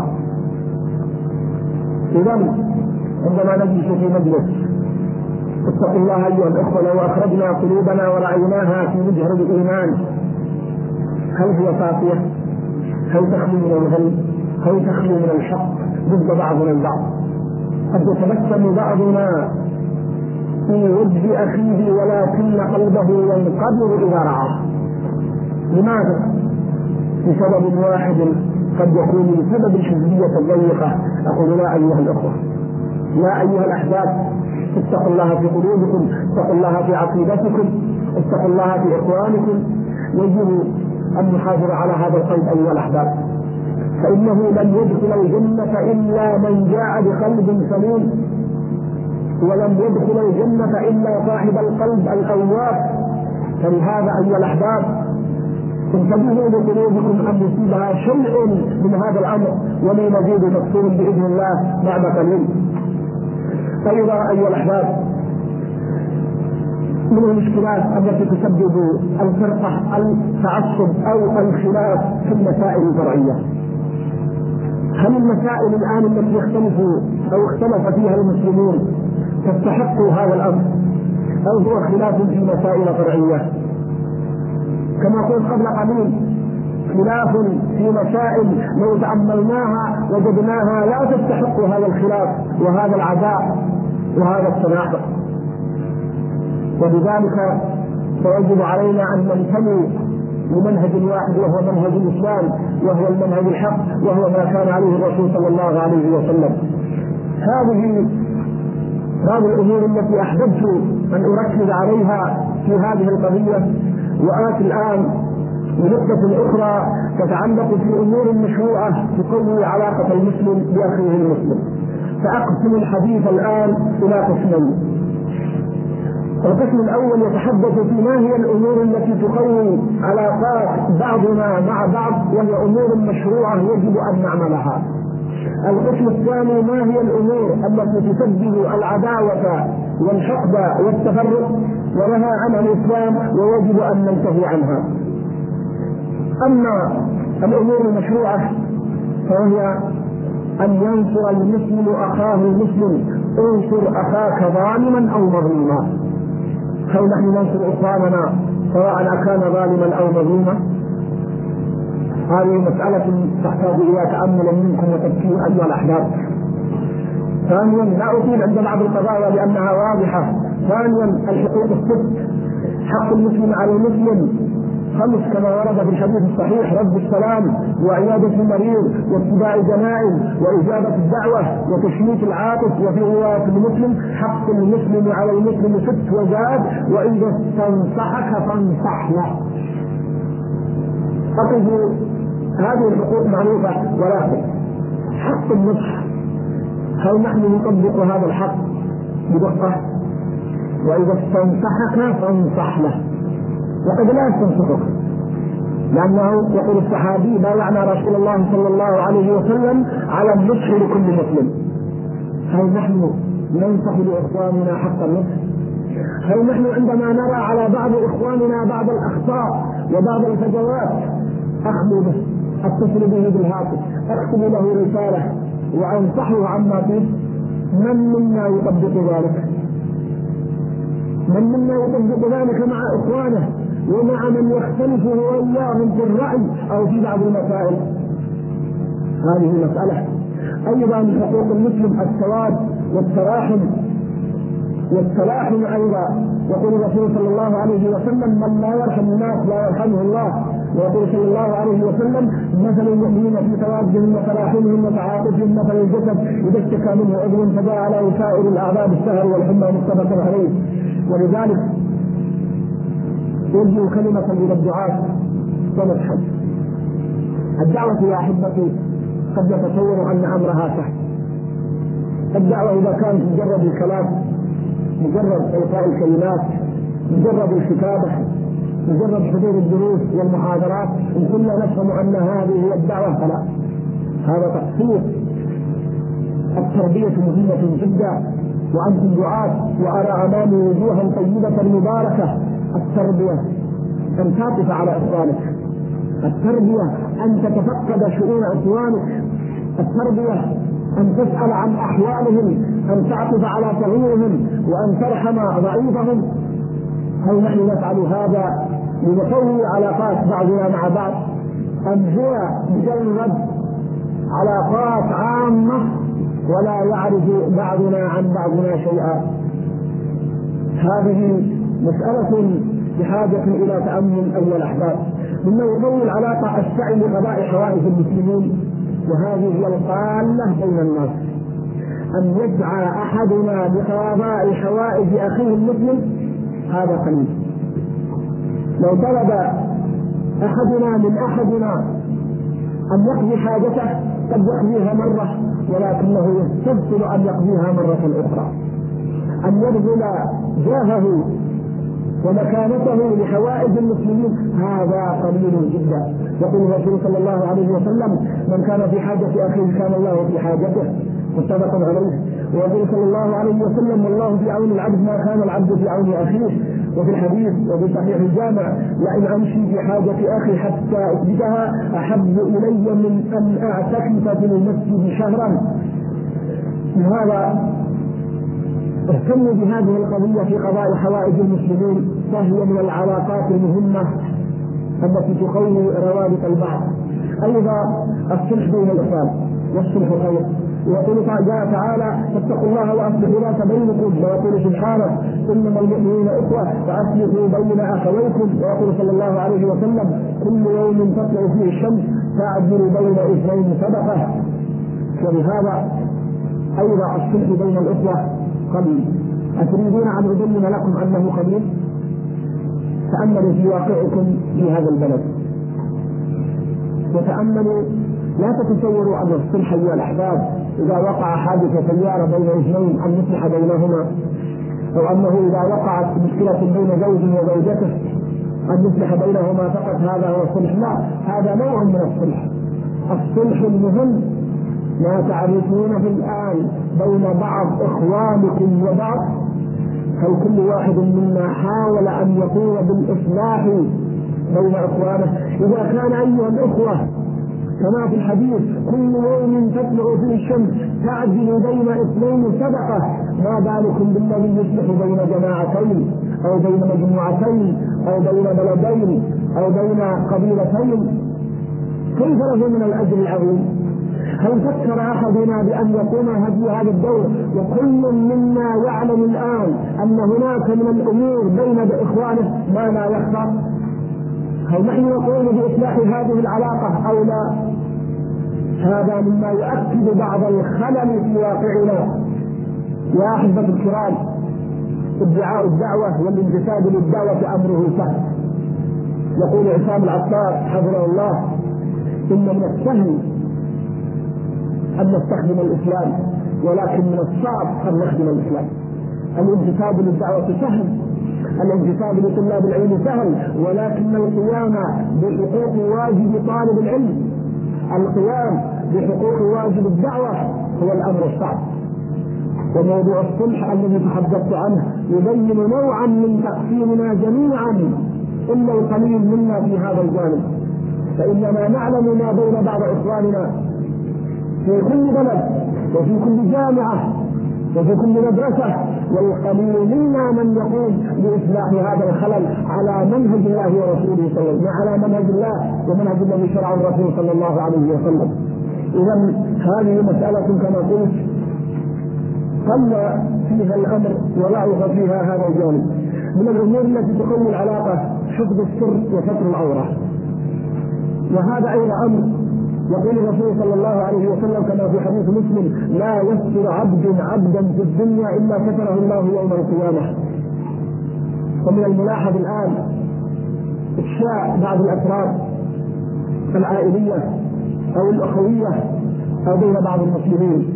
Speaker 2: إذا عندما نجلس في مجلس اتقوا الله أيها الأخوة، لو أخرجنا قلوبنا ورأيناها في مجهر الإيمان هل هي صافية؟ هل تخلو من الغل؟ هل تخلو من الحق ضد بعضنا البعض؟ قد يتبسم بعضنا في وجه أخيه ولكن قلبه ينقبض إذا رآه. لماذا؟ بسبب واحد قد يكون بسبب الحزبية الضيقة. أقول لا أيها الأخوة، لا أيها الأحباب، اتقوا الله في قلوبكم، اتقوا الله في عقيدتكم، اتقوا الله في إخوانكم. يجب أن نحافظ على هذا القلب أيها الأحباب، فإنه لن يدخل الجنة إلا من جاء بقلب سليم، ولم يدخل الجنة إلا صاحب القلب الأواب. فلهذا أيها الأحباب انتبهوا لقلوبكم أن يصيبها شيء من هذا الأمر، ومن مزيد مكتوب بإذن الله بعد قليل. أيضا أيها الأحباب، من المشكلات التي تسبب الفرقة التعصب أو الخلاف في المسائل الفرعية. هل المسائل الآن التي اختلف فيها المسلمون تستحق هذا الأمر، أو هو خلاف في مسائل فرعية؟ كما قلت قبل قليل، خلاف في مسائل لو تأملناها وجدناها لا تستحق هذا الخلاف وهذا العداء وهذا التناقض. وبذلك فيجب علينا أن ننتمي لمنهج واحد، وهو منهج الإسلام، وهو المنهج الحق، وهو ما كان عليه الرسول صلى الله عليه وسلم. هذه الأمور التي أحببت أن أركز عليها في هذه القضية. وآتي الآن بنقطة أخرى تتعلق في أمور مشروعة تقوي علاقة المسلم بأخيه المسلم. فأقسم الحديث الآن إلى قسمين. القسم الأول يتحدث في ما هي الأمور التي تقوي علاقات بعضنا مع بعض، وهي أمور مشروعة يجب أن نعملها. القسم الثاني ما هي الأمور التي تسبب العداوة والحقد والتفرق ونهى عنها الإسلام ويجب أن ننتهي عنها. أما الأمور المشروعة فهي أن ينصر المسلم أخاه المسلم. انصر أخاك ظالما أو مظلوما. هل نحن ننصر إخواننا سواء كان ظالما أو مظلوما؟ هذه مسألة تحتاج إلى تأمل منكم وتفكير أيها الأحباب. ثانيا، لا أطيل عند بعض القضايا لأنها واضحة. ثانيا، الحقوق الست. حق المسلم على المسلم 5 كما ورد في الحديث الصحيح: رد السلام، وعيادة المريض، واتباع الجنائز، وإجابة الدعوة، وتشميت العاطف. وفي رواية المسلم: حق المسلم على المسلم 6 وزاد: وإذا استنصحك فانصح له. أقف هذه الحقوق معروفة، ولكن حق النصح، هل نحن نطبق هذا الحق بدقة؟ وإذا استنصحك فانصح له، وقد لا يستنصحك، لأنه يقول الصحابي: بايعنا رسول الله صلى الله عليه وسلم على النصح لكل مسلم. هل نحن ننصح لإخواننا حق النصح؟ هل نحن عندما نرى على بعض إخواننا بعض الأخطاء وبعض الفجوات أخذ به، أتصل به بالهاتف، أكتب له رسالة وأنصحه عما فيه؟ من منا يطبق ذلك؟ من منا يطبق ذلك مع إخوانه ومع من يختلف هو وإياهم في الرأي أو في بعض المسائل؟ هذه مسألة. أيضا من حقوق المسلم السواد والتراحم أيضا. يقول الرسول صلى الله عليه وسلم: من لا يرحم الناس لا يرحمه الله. ويقول صلى الله عليه وسلم: مثل المؤمنين في توادهم وتراحمهم وتعاطفهم مثل الجسد إذا اشتكى منه عضو فداعى له سائر الأعضاء بالسهر والحمى متفق عليه. ولذلك يوجه كلمة إلى الدعاة ونصحا. الدعوة يا أحبتي قد يتصور أن أمرها سهل. الدعوة إذا كانت مجرد الكلام، مجرد إلقاء الكلمات، مجرد الكتابة، مجرد حضور الدروس والمحاضرات، إن كنا نفهم أن هذه هي الدعوة فلا، هذا تقصير. التربية مهمة جدا، وأنتم دعاة وأرى أمامي وجوها طيبة مباركة. التربية أن تعطف على إخوانك، التربية أن تتفقد شؤون إخوانك، التربية أن تسأل عن أحوالهم، أن تعطف على صغيرهم، وأن ترحم ضعيفهم. هل نحن نفعل هذا لنقوي علاقات بعضنا مع بعض، أم هي مجرد علاقات عامة ولا يعرف بعضنا عن بعضنا شيئا؟ هذه مسألة بحاجة إلى تأمل أيها الأحباب. مما يقوي العلاقة السعي لقضاء حوائج المسلمين، وهذه هي القالة بين الناس. أن يسعى أحدنا لقضاء حوائج أخيه المسلم هذا قليل. لو طلب أحدنا من أحدنا أن يقضي حاجته قد يقضيها مرة، ولكنه يستبطل أن يقضيها مرة أخرى. أن يبذل جاهه ومكانته لحوائج المسلمين هذا قليل جدا. يقول الرسول صلى الله عليه وسلم: من كان في حاجة أخيه كان الله في حاجته، متفق عليه. ويقول صلى الله عليه وسلم: والله في عون العبد ما كان العبد في عون أخيه. وفي الحديث وفي صحيح الجامع: لئن أمشي في حاجة أخي حتى أجدها أحب إلي من أن أعتكف في المسجد شهرا. لهذا اهتموا بهذه القضية في قضاء حوائج المسلمين، فهي من العلاقات المهمة التي تقوي روابط البعض. أيضا الصلح بين الإخوان، والصلح خير. ويقول تعالى: فاتقوا الله وأصلحوا ذات بينكم. ويقول سبحانه: إنما المؤمنون إخوة فأصلحوا بين أخويكم. ويقول صلى الله عليه وسلم: كل يوم تطلع فيه الشمس تعدل بين اثنين صدقة. ولهذا أيضا الصلح بين الإخوة قليل. أتريدون أن أبين لكم أنه قليل؟ تأملوا في واقعكم في هذا البلد، وتأملوا، لا تتصوروا أن الصلح أيها الأحباب إذا وقع حادث سيارة بين اثنين أن يصلح بينهما، أو أنه إذا وقعت مشكلة بين زوج وزوجته أن يصلح بينهما فقط، هذا هو الصلح. لا، هذا نوع من الصلح. الصلح المهم ما تعرفونه الآن بين بعض إخوانكم وبعض، هل كل واحد منا حاول أن يقوم بالإصلاح بين إخوانه؟ إذا كان أيها الإخوة كما في الحديث: كل يوم تطلع فيه الشمس تعدل بين اثنين صدقة، ما بالكم بالذي يصلح بين جماعتين أو بين مجموعتين أو بين بلدين أو بين قبيلتين؟ كيف له من الأجر العظيم؟ هل فكر أحدنا بأن يقوم هذا الدور وكل منا يعلم الآن أن هناك من الأمور بين إخوانه ما لا يخفى؟ هل نحن نقوم بإصلاح هذه العلاقة أو لا؟ هذا مما يؤكد بعض الخلل في واقعنا. يا أحبة الكرام، ادعاء الدعوة والانتساب للدعوة أمره سهل. يقول عصام العطار حفظه الله: إن من السهل أن نستخدم الإسلام، ولكن من الصعب أن نخدم الإسلام. الانتساب للدعوة سهل، الانتساب لطلاب العلم سهل، ولكن القيام بحقوق واجب طالب العلم، القيام بحقوق واجب الدعوة هو الأمر الصعب. وموضوع الصلح الذي تحدثت عنه يبين نوعا من تقسيمنا جميعا إلا القليل منا في هذا الجانب، فإننا نعلم ما بين بعض إخواننا في كل بلد وفي كل جامعة وفي كل مدرسة، والقليل منا من يقوم بإصلاح هذا الخلل على منهج الله ورسوله صلى الله عليه وسلم، على منهج الله ومنهج الذي شرعه الرسول صلى الله عليه وسلم. إذا هذه مسألة كما قلت قل فيها الأمر وضعف فيها هذا الجانب. من الأمور التي تقوي العلاقة حفظ السر وستر العورة، وهذا أيضا أمر يقول الرسول صلى الله عليه وسلم كما في حديث مسلم: لا يستر عبدا في الدنيا إلا ستره الله يوم القيامة. ومن الملاحظ الآن إفشاء بعض الأسرار العائلية أو الأخوية أو بين بعض المسلمين،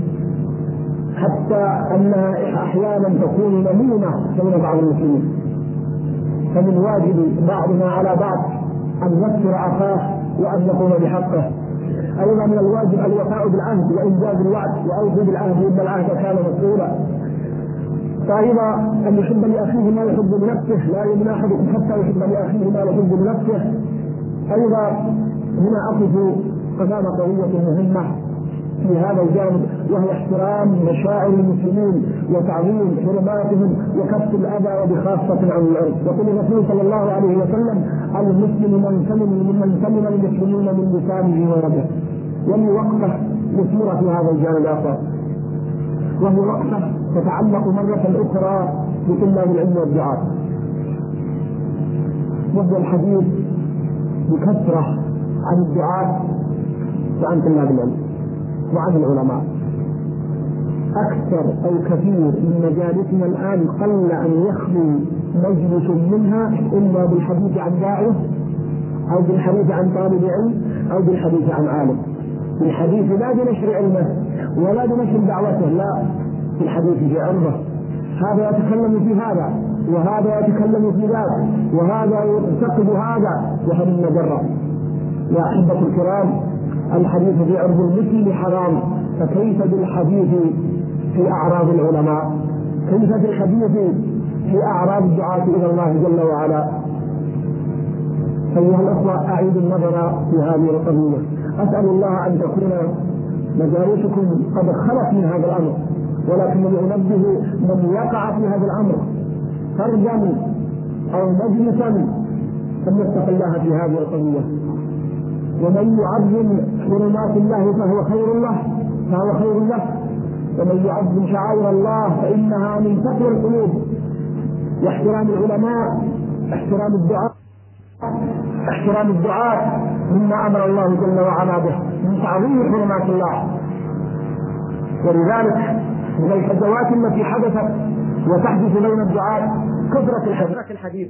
Speaker 2: حتى أنها أحيانا تكون نميمة بين بعض المسلمين. فمن واجب بعضنا على بعض أن يستر أخاه وأن يقوم بحقه. أيضا من الواجب الوفاء بالعهد وإنجاز الوعد، وأوفوا بالعهد إن العهد كان مسؤولا. فأيضا أن يحب لأخيه ما يحب لنفسه، لا يمنع أحدكم حتى يحب لأخيه ما يحب لنفسه. أيضا هنا أقف أمام قضية مهمة في هذا الجانب، وهو احترام مشاعر المسلمين وتعظيم حرماتهم وكف الأذى وبخاصة عن العرض. يقول الرسول صلى الله عليه وسلم: المسلم من سلم المسلمين من لسانه ويده. ولي وقفة مثيرة في هذا الجانب الآخر، وهي وقفة تتعلق مرة أخرى بطلاب العلم والدعاة، وهو الحديث بكثرة عن الدعاة وعن طلاب العلم وعن العلماء. أكثر أو كثير من مجالسنا الآن قل أن يخلو مجلس منها إلا بالحديث عن داعية أو بالحديث عن طالب علم أو بالحديث عن عالم. بالحديث لا بنشر علمه ولا بنشر دعوته، لا، بالحديث بعرضه. هذا يتكلم في هذا وهذا يتكلم في ذاك وهذا يعتقد هذا وهم المجرة. يا أحبة الكرام، الحديث في عرض المسلم حرام، فكيف بالحديث في أعراض العلماء؟ كيف بالحديث في أعراض الدعاة إلى الله جل وعلا؟ أيها الأخوة، أعيد النظر في هذه القضية. أسأل الله أن تكون مجالسكم قد خلت من هذا الأمر، ولكن ينبه من يقع في هذا الأمر فردا أو مجلسا أن يتق الله في هذه القضية. ومن يعظم حرمات الله فهو خير له، ومن يعظم شعائر الله فإنها من تقوى القلوب. واحترام العلماء، احترام الدعاة مما أمر الله جل وعلا به من تعظيم حرمات الله. ولذلك من الفجوات التي حدثت وتحدث بين الدعاة كثرة الحديث.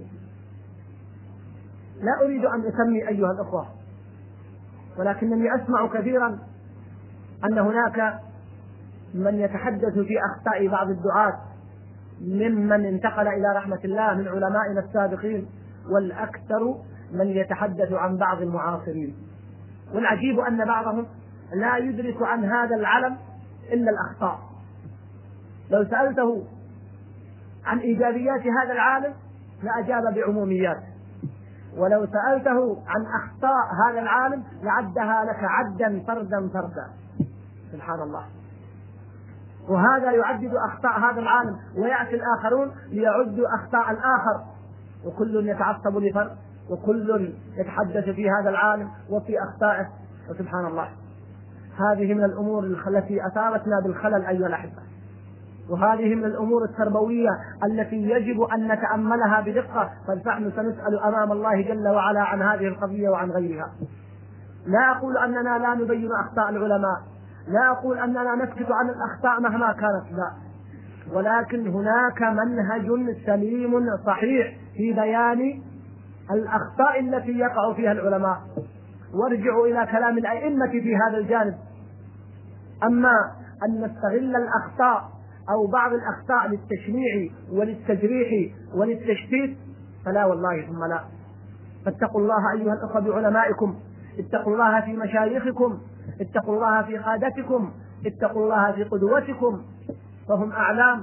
Speaker 1: لا أريد أن أسمي أيها الأخوة، ولكنني أسمع كثيرا أن هناك من يتحدث في أخطاء بعض الدعاة ممن انتقل إلى رحمة الله من علمائنا السابقين، والأكثر من يتحدث عن بعض المعاصرين. والعجيب أن بعضهم لا يدرك عن هذا العلم إلا الأخطاء. لو سألته عن إيجابيات هذا العالم لأجاب بعموميات، ولو سألته عن أخطاء هذا العالم لعدها لك عدا فردا. سبحان الله. وهذا يعدد أخطاء هذا العالم، ويأتي الآخرون ليعدوا أخطاء الآخر، وكل يتعصب لفرد، وكل يتحدث في هذا العالم وفي أخطائه. وسبحان الله، هذه من الأمور التي أثارتنا بالخلل أيها الأحبة، وهذه من الأمور التربوية التي يجب أن نتأملها بدقة، فنحن سنسأل أمام الله جل وعلا عن هذه القضية وعن غيرها. لا أقول أننا لا نبين أخطاء العلماء، لا أقول أننا نسكت عن الأخطاء مهما كانت، لا، ولكن هناك منهج سليم صحيح في بيان الأخطاء التي يقع فيها العلماء. وارجعوا إلى كلام الأئمة في هذا الجانب. أما أن نستغل الأخطاء أو بعض الأخطاء للتشنيع وللتجريح وللتشتيت فلا والله ثم لا. فاتقوا الله أيها الأخوة بعلمائكم، اتقوا الله في مشايخكم، اتقوا الله في قادتكم، اتقوا الله في قدوتكم، فهم أعلام.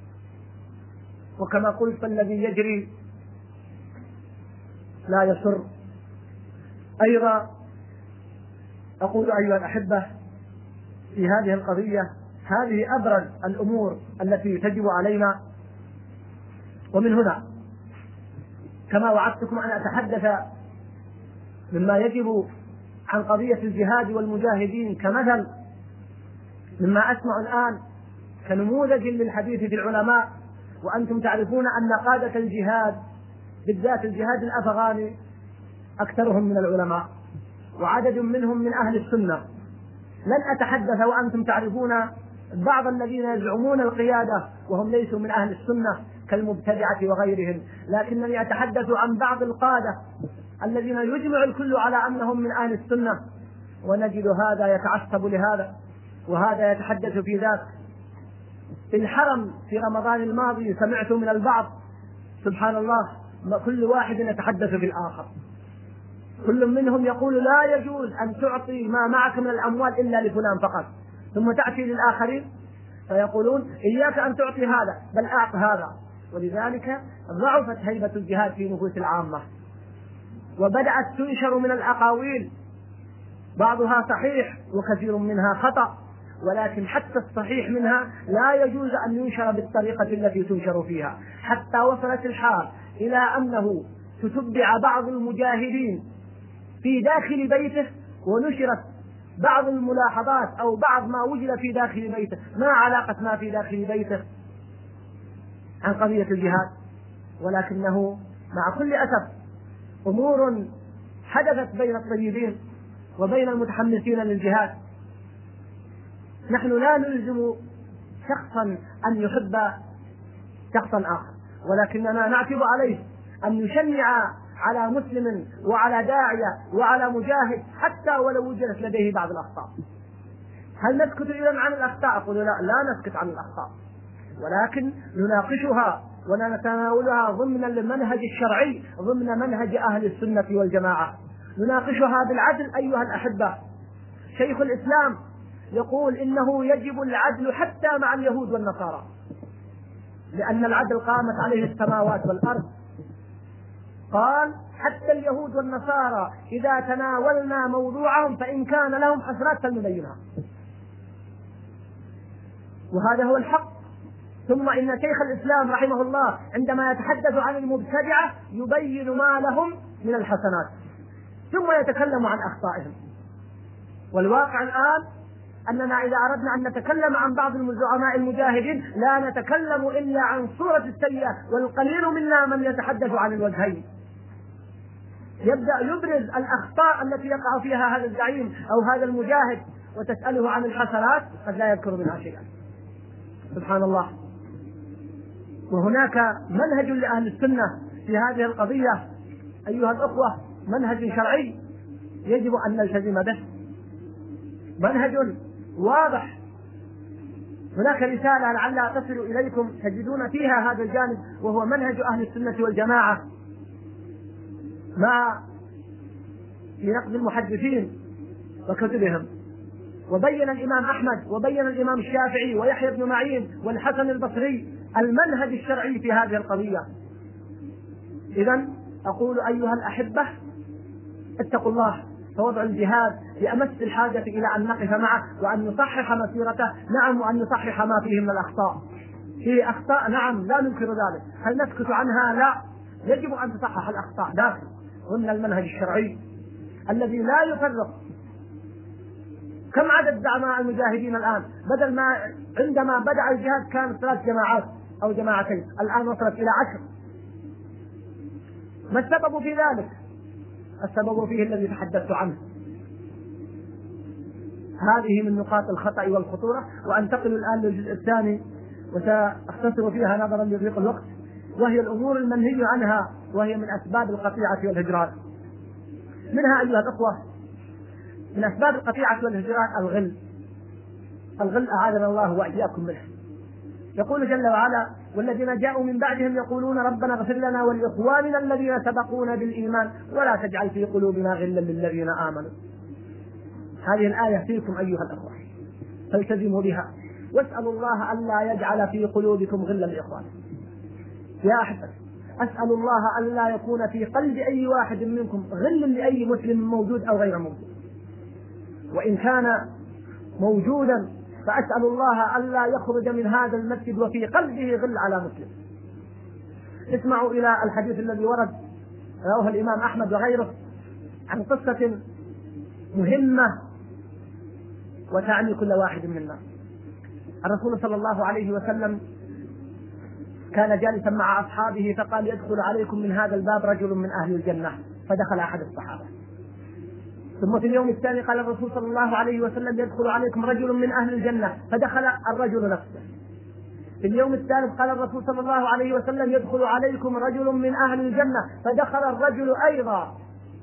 Speaker 1: وكما قلت فالذي يجري لا يسر. أيضا أقول أيها الأحبة في هذه القضية، هذه أبرز الأمور التي تجب علينا. ومن هنا كما وعدتكم أن أتحدث مما يجب عن قضية الجهاد والمجاهدين كمثل مما أسمع الآن كنموذج للحديث في العلماء. وأنتم تعرفون أن قادة الجهاد بالذات الجهاد الأفغاني أكثرهم من العلماء، وعدد منهم من أهل السنة. لن أتحدث وأنتم تعرفون بعض الذين يزعمون القيادة وهم ليسوا من أهل السنة كالمبتدعة وغيرهم، لكنني أتحدث عن بعض القادة الذين يجمع الكل على أنهم من أهل السنة، ونجد هذا يتعصب لهذا وهذا يتحدث في ذاك. في الحرم في رمضان الماضي سمعت من البعض سبحان الله كل واحد يتحدث بالآخر، كل منهم يقول لا يجوز أن تعطي ما معك من الأموال إلا لفلان فقط، ثم تأتي للآخرين فيقولون إياك أن تعطي هذا بل أعط هذا. ولذلك ضعفت هيبة الجهاد في نفوس العامة، وبدأت تنشر من الأقاويل بعضها صحيح وكثير منها خطأ، ولكن حتى الصحيح منها لا يجوز أن ينشر بالطريقة التي تنشر فيها، حتى وصلت الحال إلى أنه تتبع بعض المجاهدين في داخل بيته ونشرت بعض الملاحظات أو بعض ما وجد في داخل بيته. ما علاقة ما في داخل بيته عن قضية الجهاد؟ ولكنه مع كل أسف أمور حدثت بين الطيبين وبين المتحمسين للجهاد. نحن لا نلزم شخصا أن يحب شخصا آخر، ولكننا نعتب عليه أن يشنع على مسلم وعلى داعية وعلى مجاهد حتى ولو وجدت لديه بعض الأخطاء. هل نسكت إذن عن الأخطاء؟ أقول لا نسكت عن الأخطاء، ولكن نناقشها ونتناولها ضمن المنهج الشرعي، ضمن منهج أهل السنة والجماعة، نناقشها بالعدل أيها الأحبة. شيخ الإسلام يقول إنه يجب العدل حتى مع اليهود والنصارى، لأن العدل قامت عليه السماوات والأرض. قال حتى اليهود والنصارى إذا تناولنا موضوعهم فإن كان لهم حسنات فلنبينها، وهذا هو الحق. ثم إن شيخ الإسلام رحمه الله عندما يتحدث عن المبتدعة يبين ما لهم من الحسنات، ثم يتكلم عن أخطائهم. والواقع الآن أننا إذا أردنا أن نتكلم عن بعض الزعماء المجاهدين لا نتكلم إلا عن صورة السيئة، والقليل منا من يتحدث عن الوجهين. يبدأ يبرز الأخطاء التي يقع فيها هذا الزعيم أو هذا المجاهد، وتسأله عن الحسنات قد لا يذكر منها شيئا. سبحان الله. وهناك منهج لأهل السنة في هذه القضية أيها الأخوة، منهج شرعي يجب أن نلتزم به، منهج واضح. هناك رسالة لعلها تصل إليكم تجدون فيها هذا الجانب، وهو منهج أهل السنة والجماعة مع في نقد المحدثين وكتبهم. وبين الإمام أحمد وبين الإمام الشافعي ويحيى بن معين والحسن البصري المنهج الشرعي في هذه القضية. إذن أقول أيها الأحبة اتقوا الله، فوضع الجهاد لأمس الحاجة إلى أن نقف معه وأن نصحح مسيرته، نعم، وأن نصحح ما فيه من الأخطاء. فيه أخطاء نعم لا ننكر ذلك، هل نسكت عنها؟ لا، يجب أن تصحح الأخطاء داخل ضمن المنهج الشرعي الذي لا يفرق. كم عدد زعماء المجاهدين الآن؟ بدل ما عندما بدأ الجهاد كان 3 جماعات أو جماعتين، الآن وصلت إلى 10. ما السبب في ذلك؟ السبب فيه الذي تحدثت عنه. هذه من نقاط الخطأ والخطورة. وأنتقل الآن للجزء الثاني وسأختصر فيها نظرا لضيق الوقت، وهي الأمور المنهي عنها، وهي من أسباب القطيعة والهجران. منها أيها الأخوة من أسباب القطيعة والهجران الغل أعاذنا الله وإياكم منه. يقول جل وعلا: والذين جاءوا من بعدهم يقولون ربنا اغفر لنا ولإخواننا الذين سبقونا بالإيمان ولا تجعل في قلوبنا غلا للذين آمنوا. هذه الآية فيكم أيها الأخوة، فالتزموا بها واسألوا الله ألا يجعل في قلوبكم غلا لإخوانكم. يا أحبتي، أسأل الله ألا يكون في قلب أي واحد منكم غل لأي مسلم موجود أو غير موجود، وإن كان موجودا فأسأل الله ألا يخرج من هذا المسجد وفي قلبه غل على مسلم. اسمعوا إلى الحديث الذي ورد رواه الإمام أحمد وغيره عن قصة مهمة وتعني كل واحد منا. الرسول صلى الله عليه وسلم كان جالسا مع أصحابه فقال: يدخل عليكم من هذا الباب رجل من أهل الجنة، فدخل أحد الصحابة. ثم في اليوم الثاني قال الرسول صلى الله عليه وسلم: يدخل عليكم رجل من أهل الجنة، فدخل الرجل نفسه. في اليوم الثالث قال الرسول صلى الله عليه وسلم: يدخل عليكم رجل من أهل الجنة، فدخل الرجل أيضا،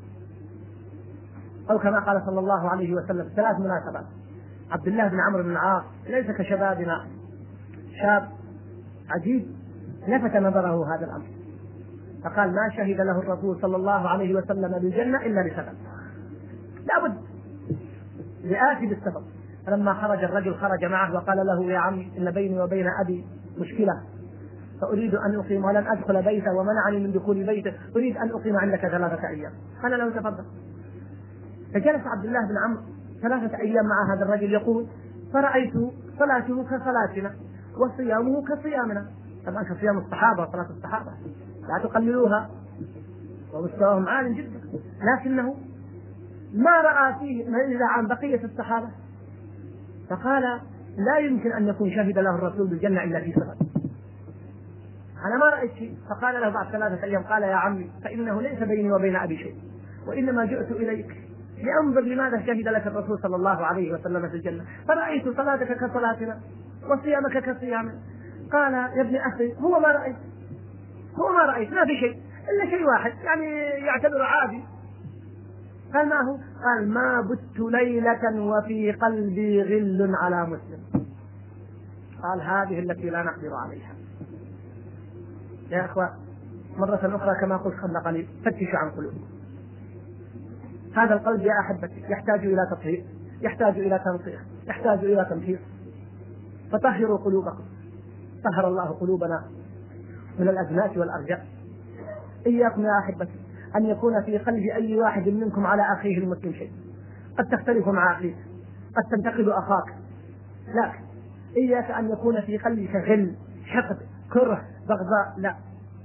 Speaker 1: أو كما قال صلى الله عليه وسلم 3 مناسبات. عبد الله بن عمرو بن العاص ليس كشبابنا، شاب عجيب لفت نظره هذا الأمر، فقال: ما شهد له الرسول صلى الله عليه وسلم بالجنة إلا لسبب، لابد لآتي بالسبب. فلما خرج الرجل خرج معه وقال له: يا عم، إن بيني وبين أبي مشكلة، فأريد أن أقيم ولن أدخل بيته ومنعني من دخول بيته، أريد أن أقيم عندك 3 أيام. قال له: تفضل. فجلس عبد الله بن عمرو 3 أيام مع هذا الرجل يقول: فرأيت صلاته كصلاتنا وصيامه كصيامنا. طبعا كصيام الصحابة وصلاة الصحابة لا تقللوها، ومستواهم عال جدا، لكنه ما رأى فيه ميزة عن بقية الصحابة. فقال: لا يمكن أن يكون شهد له الرسول بالجنة إلا في سبب، أنا ما رأيت شيء. فقال له بعد 3 أيام: قال: يا عمي، فإنه ليس بيني وبين أبي شيء، وإنما جئت إليك لأنظر لماذا شهد لك الرسول صلى الله عليه وسلم في الجنة، فرأيت صلاتك كصلاتنا وصيامك كصيامنا. قال: يا ابن أخي، هو ما رأيت ما في شيء إلا شيء واحد، يعني يعتبر عادي. قال: ما هو؟ قال: ما بت ليلة وفي قلبي غل على مسلم. قال: هذه التي لا نقدر عليها. يا أخوة مرة أخرى كما قلت قبل قليل فتشوا عن قلوبكم. هذا القلب يا أحبتي يحتاج إلى تطهير، يحتاج إلى تنقية، يحتاج إلى تمحيص، فطهروا قلوبكم. طهر الله قلوبنا من الأدناس والأرجاء. إياكم يا أحبتي أن يكون في قلب أي واحد منكم على أخيه المسلم شيء. قد تختلف مع أخيك، قد تنتقد أخاك، لكن إياك أن يكون في قلبك غل، حقد، كره، بغضاء. لا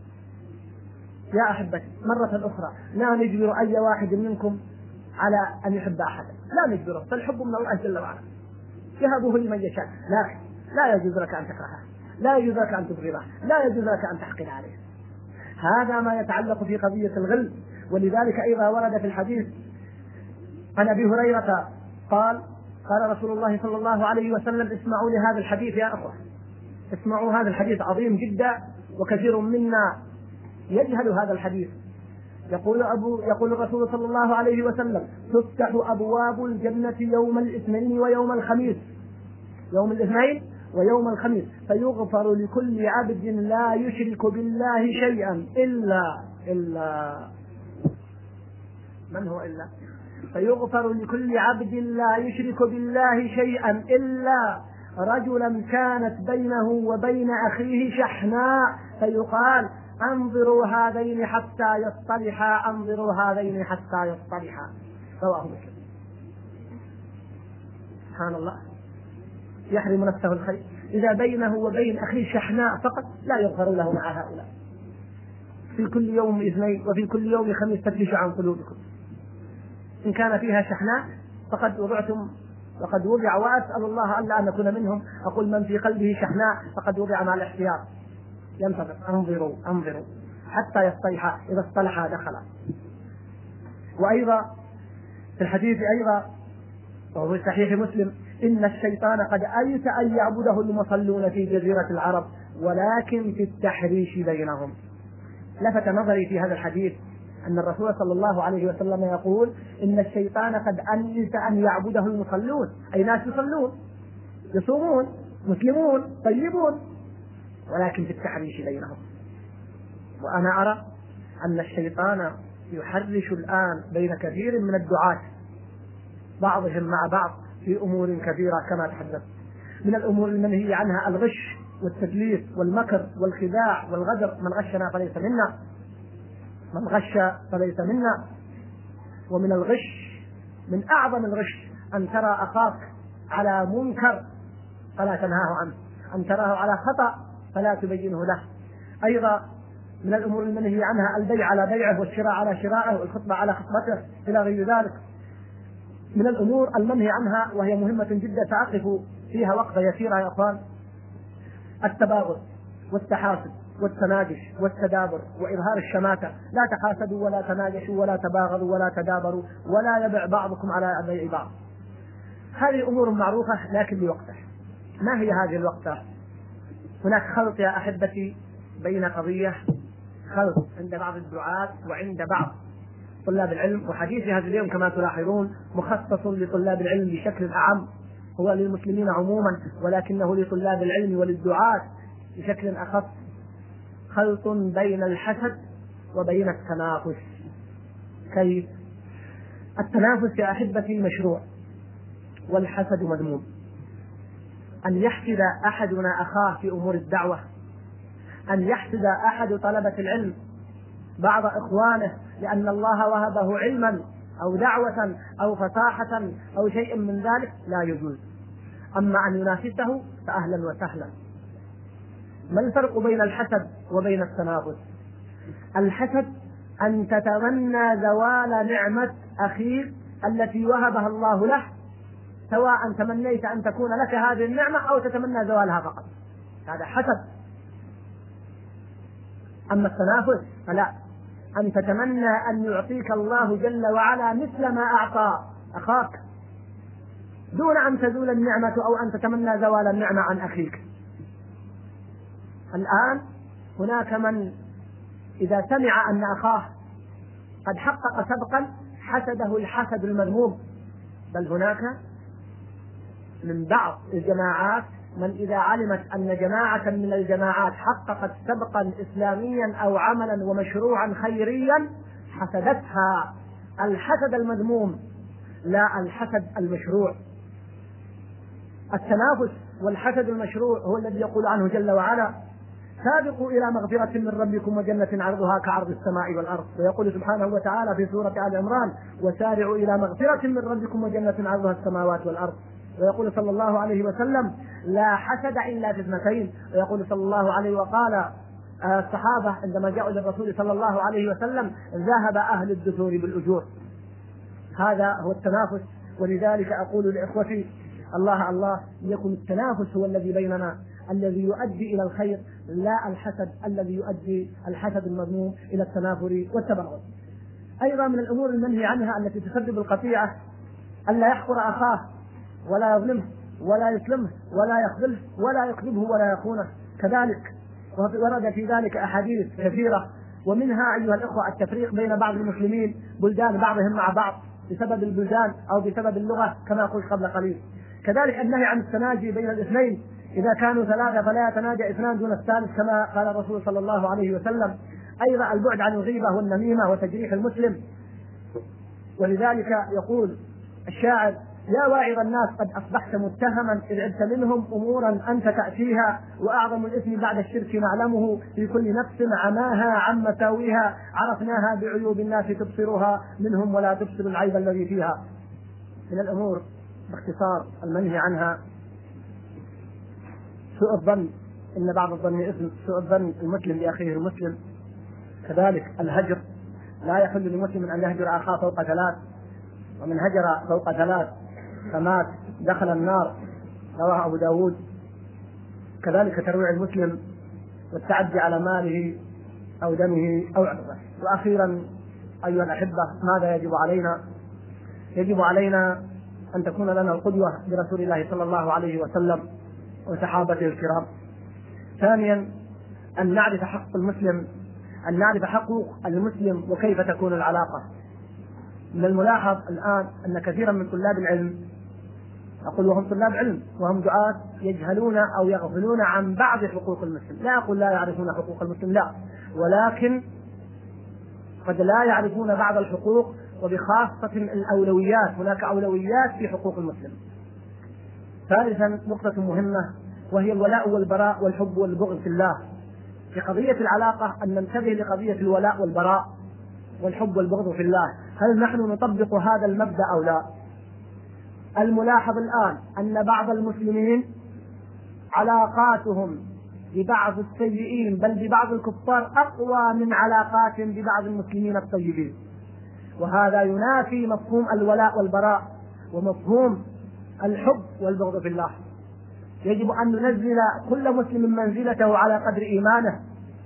Speaker 1: يا أحبتي مرة أخرى لا نجبر أي واحد منكم على أن يحب أحدا، لا نجبره، فالحب من الله جل وعلا يهبه لمن يشاء، لكن لا يجوز لك أن تكرهه، لا يجوز لك أن تبغضه، لا يجوز لك أن تحقد عليه. هذا ما يتعلق في قضية الغل. ولذلك أيضا ورد في الحديث عن أبي هريرة قال رسول الله صلى الله عليه وسلم: اسمعوا لهذا الحديث يا أخوة، اسمعوا هذا الحديث عظيم جدا وكثير منا يجهل هذا الحديث. يقول الرسول صلى الله عليه وسلم: تفتح أبواب الجنة يوم الاثنين ويوم الخميس، يوم الاثنين ويوم الخميس، فيغفر لكل عبد لا يشرك بالله شيئا إلا من هو إلا؟ فيغفر لكل عبد لا يشرك بالله شيئا إلا رجلا كانت بينه وبين أخيه شحناء، فيقال: انظروا هذين حتى يصطلحا، انظروا هذين حتى يصطلحا. رواه مسلم. سبحان الله، يحرم نفسه الخير إذا بينه وبين أخيه شحناء فقط لا يغفر له مع هؤلاء. في كل يوم اثنين وفي كل يوم خميس فتشوا عن قلوبكم، إن كان فيها شحناء فقد وضع، وأسأل الله ألا أن نكون منهم. أقول من في قلبه شحناء فقد وضع مع الاحتياط، ينتظر. انظروا حتى يصطلح، إذا اصطلح دخل. وأيضا في الحديث أيضا وهو في صحيح مسلم: إن الشيطان قد أيس أن يعبده المصلون في جزيرة العرب ولكن في التحريش بينهم. لفت نظري في هذا الحديث أن الرسول صلى الله عليه وسلم يقول: إن الشيطان قد أيس أن يعبده المصلون، أي ناس يصلون يصومون مسلمون طيبون، ولكن في التحريش بينهم. وأنا أرى أن الشيطان يحرش الآن بين كثير من الدعاة، بعضهم مع بعض في أمور كثيرة كما تحدث. من الأمور المنهي عنها الغش والتدليس والمكر والخداع والغدر. من غشنا فليس منا، من غش فليس منا. ومن الغش، من أعظم الغش، أن ترى أخاك على منكر فلا تنهاه عنه، أن تراه على خطأ فلا تبينه له. أيضا من الأمور المنهي عنها البيع على بيعه والشراء على شرائه والخطبة على خطبته إلى غير ذلك. من الأمور المنهي عنها وهي مهمة جدا سأقف فيها وقفة يسيرة يا أخوان: التباغض والتحاسد والتناجش والتدابر وإظهار الشماتة. لا تحاسدوا ولا تناجشوا ولا تباغضوا ولا تدابروا ولا يبع بعضكم على بيع بعض. هذه أمور معروفة لكن لوقته. ما هي هذه الوقفة؟ هناك خلط يا أحبتي بين قضية، خلط عند بعض الدعاة وعند بعض طلاب العلم. وحديثي هذا اليوم كما تلاحظون مخصص لطلاب العلم بشكل أعم، هو للمسلمين عموما ولكنه لطلاب العلم وللدعاة بشكل أخص. خلط بين الحسد وبين التنافس. كيف؟ التنافس يا أحبتي مشروع والحسد مذموم. أن يحسد أحدنا أخاه في أمور الدعوة، أن يحسد أحد طلبة العلم بعض إخوانه لأن الله وهبه علما أو دعوة أو فصاحة أو شيء من ذلك، لا يجوز. أما أن ينافسه فأهلا وسهلا. ما الفرق بين الحسد وبين التنافس؟ الحسد أن تتمنى زوال نعمة أخيك التي وهبها الله له، سواء تمنيت أن تكون لك هذه النعمة أو تتمنى زوالها فقط، هذا حسد. أما التنافس فلا، أن تتمنى أن يعطيك الله جل وعلا مثل ما أعطى أخاك دون أن تزول النعمة أو أن تتمنى زوال النعمة عن أخيك. الآن هناك من إذا سمع أن أخاه قد حقق سبقا حسده الحسد المذموم، بل هناك من بعض الجماعات من إذا علمت أن جماعة من الجماعات حققت سبقا إسلاميا أو عملا ومشروعا خيريا حسدتها الحسد المذموم لا الحسد المشروع. التنافس والحسد المشروع هو الذي يقول عنه جل وعلا: سابقوا إلى مغفرة من ربكم وجنة عرضها كعرض السماء والأرض. ويقول سبحانه وتعالى في سورة آل عمران: وسارعوا إلى مغفرة من ربكم وجنة عرضها السماوات والأرض. ويقول صلى الله عليه وسلم: لا حسد إلا في اثنتين. ويقول صلى الله عليه وقال الصحابة عندما جاءوا للرسول صلى الله عليه وسلم: ذهب أهل الدثور بالأجور. هذا هو التنافس. ولذلك أقول لإخوتي: الله الله يكون التنافس هو الذي بيننا الذي يؤدي إلى الخير، لا الحسد الذي يؤدي الحسد المذموم إلى التنافر والتباغض. أيضا من الأمور المنهي عنها التي تسبب القطيعة ألا يحقر أخاه ولا يظلمه ولا يسلمه ولا يخذله ولا يكذبه ولا يخونه. كذلك ورد في ذلك أحاديث كثيرة، ومنها أيها الأخوة التفريق بين بعض المسلمين بلدان بعضهم مع بعض بسبب البلدان أو بسبب اللغة كما قلت قبل قليل. كذلك النهي عن التناجي بين الاثنين، إذا كانوا ثلاثة فلا يتناجى اثنان دون الثالث كما قال الرسول صلى الله عليه وسلم. أيضا البعد عن الغيبة والنميمة وتجريح المسلم. ولذلك يقول الشاعر: يا واعظ الناس قد أصبحت متهما إذ عدت منهم أمورا أنت تأتيها، وأعظم الإثم بعد الشرك نعلمه في كل نفس عماها عن مساويها، عرفناها بعيوب الناس تبصرها منهم ولا تبصر العيب الذي فيها. من الأمور باختصار المنهي عنها سوء الظن، إن بعض الظن إثم، سوء الظن المسلم لأخيه المسلم. كذلك الهجر، لا يحل لمسلم أن يهجر أخاه فوق ثلاث، ومن هجر فوق ثلاث فمات دخل النار، رواه أبو داود. كذلك ترويع المسلم والتعدي على ماله أو دمه أو عرضه. وأخيرا أيها الأحبة، ماذا يجب علينا؟ يجب علينا أن تكون لنا القدوة برسول الله صلى الله عليه وسلم وصحابته الكرام. ثانيا أن نعرف حق المسلم، أن نعرف حقوق المسلم وكيف تكون العلاقة. من الملاحظ الآن أن كثيرا من طلاب العلم، أقول وهم طلاب علم وهم دعاة، يجهلون أو يغفلون عن بعض حقوق المسلم. لا أقول لا يعرفون حقوق المسلم، لا، ولكن قد لا يعرفون بعض الحقوق، وبخاصة الأولويات. هناك أولويات في حقوق المسلم. ثالثا نقطة مهمة، وهي الولاء والبراء والحب والبغض في الله. في قضية العلاقة أن ننتبه لقضية الولاء والبراء والحب والبغض في الله. هل نحن نطبق هذا المبدأ أو لا؟ الملاحظ الآن أن بعض المسلمين علاقاتهم ببعض السيئين بل ببعض الكفار أقوى من علاقاتهم ببعض المسلمين الطيبين، وهذا ينافي مفهوم الولاء والبراء ومفهوم الحب والبغض في الله. يجب أن ننزل كل مسلم منزلته على قدر إيمانه،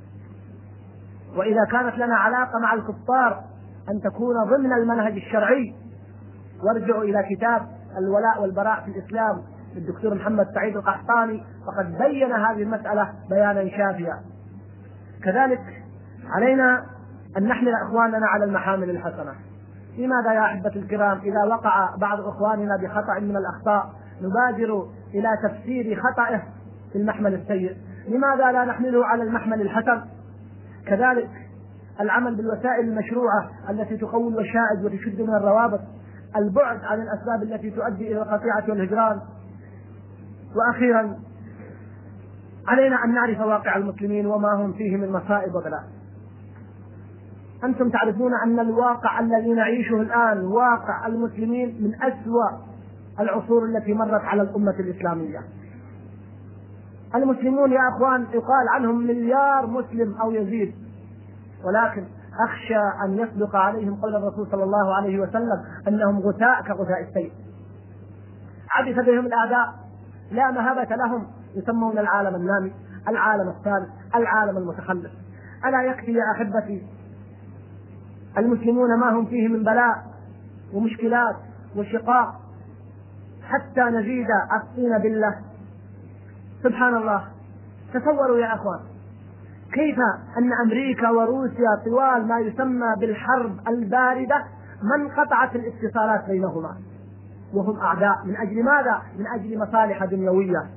Speaker 1: وإذا كانت لنا علاقة مع الكفار أن تكون ضمن المنهج الشرعي. وارجعوا إلى كتاب الولاء والبراء في الإسلام للدكتور محمد سعيد القحطاني، فقد بين هذه المسألة بيانا شافيا. كذلك علينا أن نحمل أخواننا على المحامل الحسنة. لماذا يا أحبة الكرام إذا وقع بعض إخواننا بخطأ من الأخطاء نبادر إلى تفسير خطأه في المحمل السيء؟ لماذا لا نحمله على المحمل الحسن؟ كذلك العمل بالوسائل المشروعة التي تقوي الوشائج وتشد من الروابط، البعد عن الأسباب التي تؤدي إلى القطيعة والهجران. وأخيرا علينا أن نعرف واقع المسلمين وما هم فيه من مصائب وبلاء. أنتم تعرفون أن الواقع الذي نعيشه الآن واقع المسلمين من أسوأ العصور التي مرت على الأمة الإسلامية. المسلمون يا أخوان يقال عنهم مليار مسلم أو يزيد، ولكن أخشى أن يصدق عليهم قول الرسول صلى الله عليه وسلم أنهم غثاء كغثاء السيل. عبث بهم الأعداء، لا مهابة لهم، يسمون العالم النامي، العالم الثالث، العالم المتخلف. ألا يكفي يا أحبتي المسلمون ما هم فيه من بلاء ومشكلات وشقاق حتى نزيد الطين بالله؟ سبحان الله. تصوروا يا أخوان كيف أن أمريكا وروسيا طوال ما يسمى بالحرب الباردة من قطعت الاتصالات بينهما وهم أعداء. من أجل ماذا؟ من أجل مصالح دنيوية.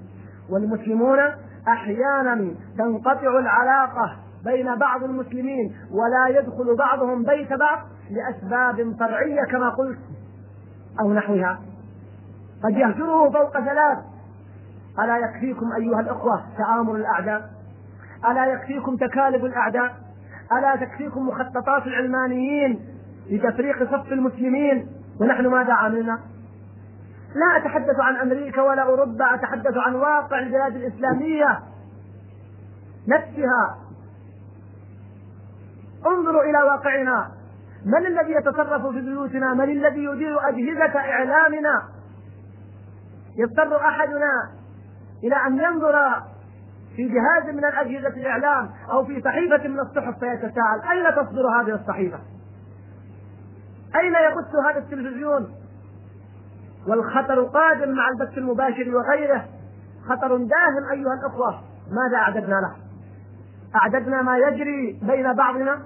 Speaker 1: والمسلمون أحيانا تنقطع العلاقة بين بعض المسلمين ولا يدخل بعضهم بيت بعض لأسباب فرعية كما قلت أو نحوها، قد يهجره فوق 3. ألا يكفيكم أيها الأخوة تآمر الأعداء؟ ألا يكفيكم تكالب الأعداء؟ ألا تكفيكم مخططات العلمانيين لتفريق صف المسلمين؟ ونحن ماذا عملنا؟ لا أتحدث عن أمريكا ولا أوروبا، أتحدث عن واقع البلاد الإسلامية نفسها. انظروا إلى واقعنا، من الذي يتصرف في بيوتنا؟ من الذي يدير أجهزة إعلامنا؟ يضطر أحدنا إلى أن ينظر في جهاز من الأجهزة الإعلام أو في صحيفة من الصحف فيتساءل أين تصدر هذه الصحيفة؟ أين يبث هذا التلفزيون؟ والخطر قادم مع البث المباشر وغيره، خطر داهم أيها الأخوة. ماذا أعددنا له؟ أعددنا ما يجري بين بعضنا؟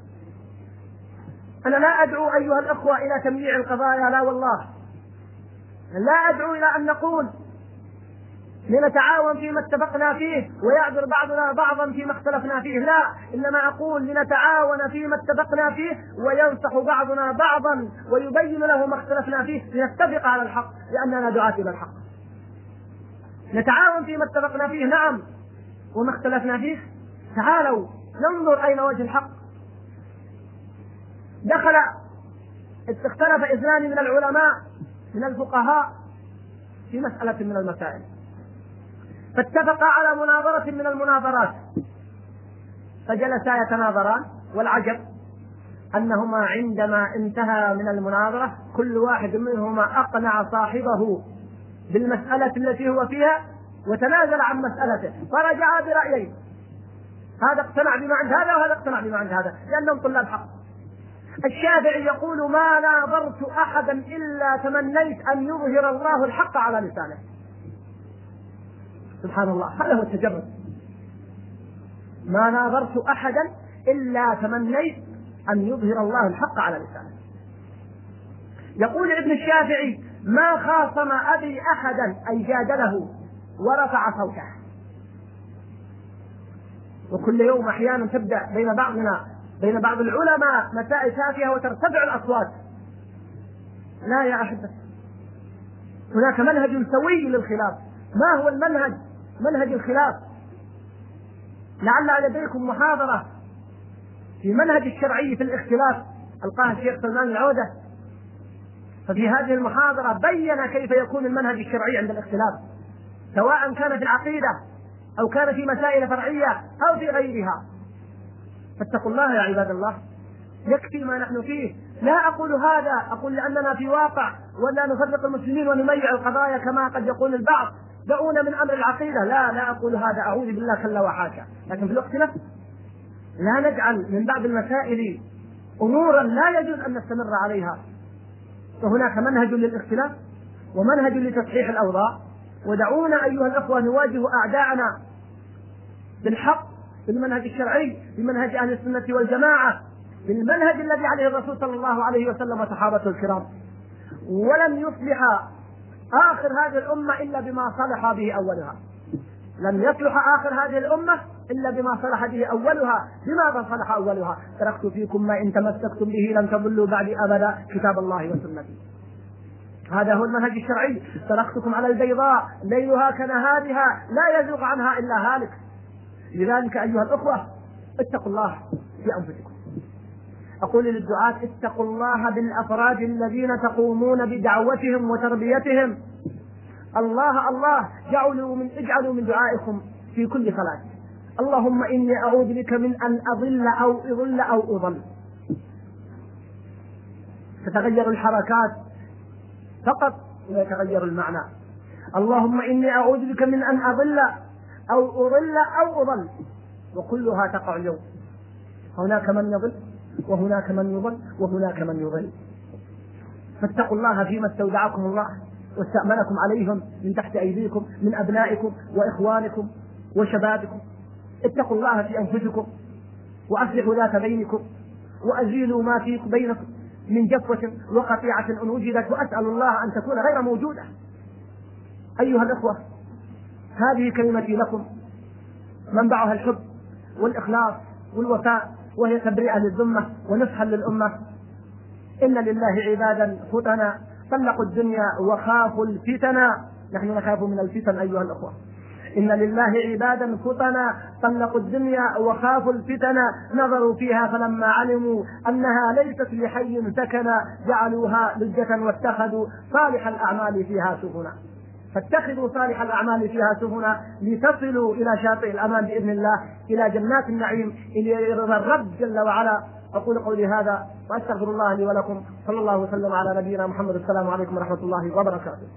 Speaker 1: أنا لا أدعو أيها الأخوة إلى تمييع القضايا، لا والله، لا أدعو إلى أن نقول لنتعاون فيما اتفقنا فيه ويعذر بعضنا بعضا فيما اختلفنا فيه، لا، إنما أقول لنتعاون فيما اتفقنا فيه وينصح بعضنا بعضا ويبين له ما اختلفنا فيه لنتفق على الحق، لأننا دعاة إلى الحق. نتعاون فيما اتفقنا فيه نعم، وما اختلفنا فيه تعالوا ننظر أين وجه الحق. اختلف 2 من العلماء من الفقهاء في مسألة من المسائل، فاتفقا على مناظرة من المناظرات، فجلسا يتناظران، والعجب أنهما عندما انتهى من المناظرة كل واحد منهما أقنع صاحبه بالمسألة التي هو فيها وتنازل عن مسألته، فرجعا برأيين، هذا اقتنع بما عند هذا وهذا اقتنع بما عند هذا، لأنهم طلاب حق. الشافعي يقول ما ناظرت أحدا إلا تمنيت أن يظهر الله الحق على لسانه. سبحان الله، هذا هو التجرد. ما ناظرت أحدا إلا تمنيت أن يظهر الله الحق على لسانه. يقول ابن الشافعي ما خاصم أبي أحدا أي جادله ورفع صوته. وكل يوم أحيانا تبدأ بين بعض العلماء مسائل تافهة وترتفع الأصوات. لا يا أحبة، هناك منهج سوي للخلاف. ما هو المنهج؟ منهج الخلاف. لعل لديكم محاضرة في منهج الشرعي في الاختلاف ألقاها الشيخ سلمان العودة، ففي هذه المحاضرة بين كيف يكون المنهج الشرعي عند الاختلاف، سواء كان في العقيدة أو كان في مسائل فرعية أو في غيرها. فاتقوا الله يا عباد الله، يكفي ما نحن فيه. لا أقول هذا أقول لأننا في واقع ولا نفرق المسلمين ونميع القضايا كما قد يقول البعض، دعونا من أمر العقيدة، لا أقول هذا، أعوذ بالله كلا وحاشا. لكن في الوقت نفسه لا نجعل من بعض المسائل أمورا لا يجوز أن نستمر عليها. فهناك منهج للاختلاف ومنهج لتصحيح الأوضاع، ودعونا أيها الأخوة نواجه أعداءنا بالحق، بالمنهج الشرعي، بمنهج أهل السنة والجماعة، بالمنهج الذي عليه الرسول صلى الله عليه وسلم وصحابته الكرام. ولن يصلح آخر هذه الأمة إلا بما صلح به أولها. لن يصلح آخر هذه الأمة إلا بما صلح به أولها. بماذا صلح أولها؟ تركت فيكم ما إن تمسكتم به لن تضلوا بعدي أبدا، كتاب الله وسنتي. هذا هو المنهج الشرعي. تركتكم على البيضاء ليلها كنهارها لا يزيغ عنها إلا هالك. لذلك أيها الأخوة اتقوا الله في أنفسكم. أقول للدعاة اتقوا الله بالأفراد الذين تقومون بدعوتهم وتربيتهم. الله اجعلوا من دعائكم في كل صلاة اللهم إني أعوذ بك من أن أضل أو أضل أو أضل. تتغير الحركات فقط ويتغير المعنى. اللهم إني أعوذ بك من أن أضل أو أضل أو أضل، وكلها تقع اليوم. هناك من يضل وهناك من يضل وهناك من يضل. فاتقوا الله فيما استودعكم الله واستأمنكم عليهم من تحت أيديكم من أبنائكم وإخوانكم وشبابكم. اتقوا الله في أنفسكم وأصلحوا ذات بينكم وأزيلوا ما في بينكم من جفوة وقطيعة إن وجدت، وأسأل الله أن تكون غير موجودة. أيها الأخوة هذه كلمتي لكم منبعها الحب والإخلاص والوفاء، وهي تبرئة للذمة ونصحا للأمة. إن لله عبادا فتنا طلقوا الدنيا وخافوا الفتنا. نحن نخاف من الفتن أيها الأخوة. إن لله عبادا فتنا طلقوا الدنيا وخافوا الفتن، نظروا فيها فلما علموا أنها ليست لحي سكنا جعلوها لجة واتخذوا صالح الأعمال فيها سفنا. فاتخذوا صالح الأعمال فيها سفنا لتصلوا إلى شاطئ الأمان بإذن الله، إلى جنات النعيم، إلى رضا الرب جل وعلا. أقول قولي هذا وأستغفر الله لي ولكم. صلى الله وسلم على نبينا محمد. السلام عليكم ورحمة الله وبركاته.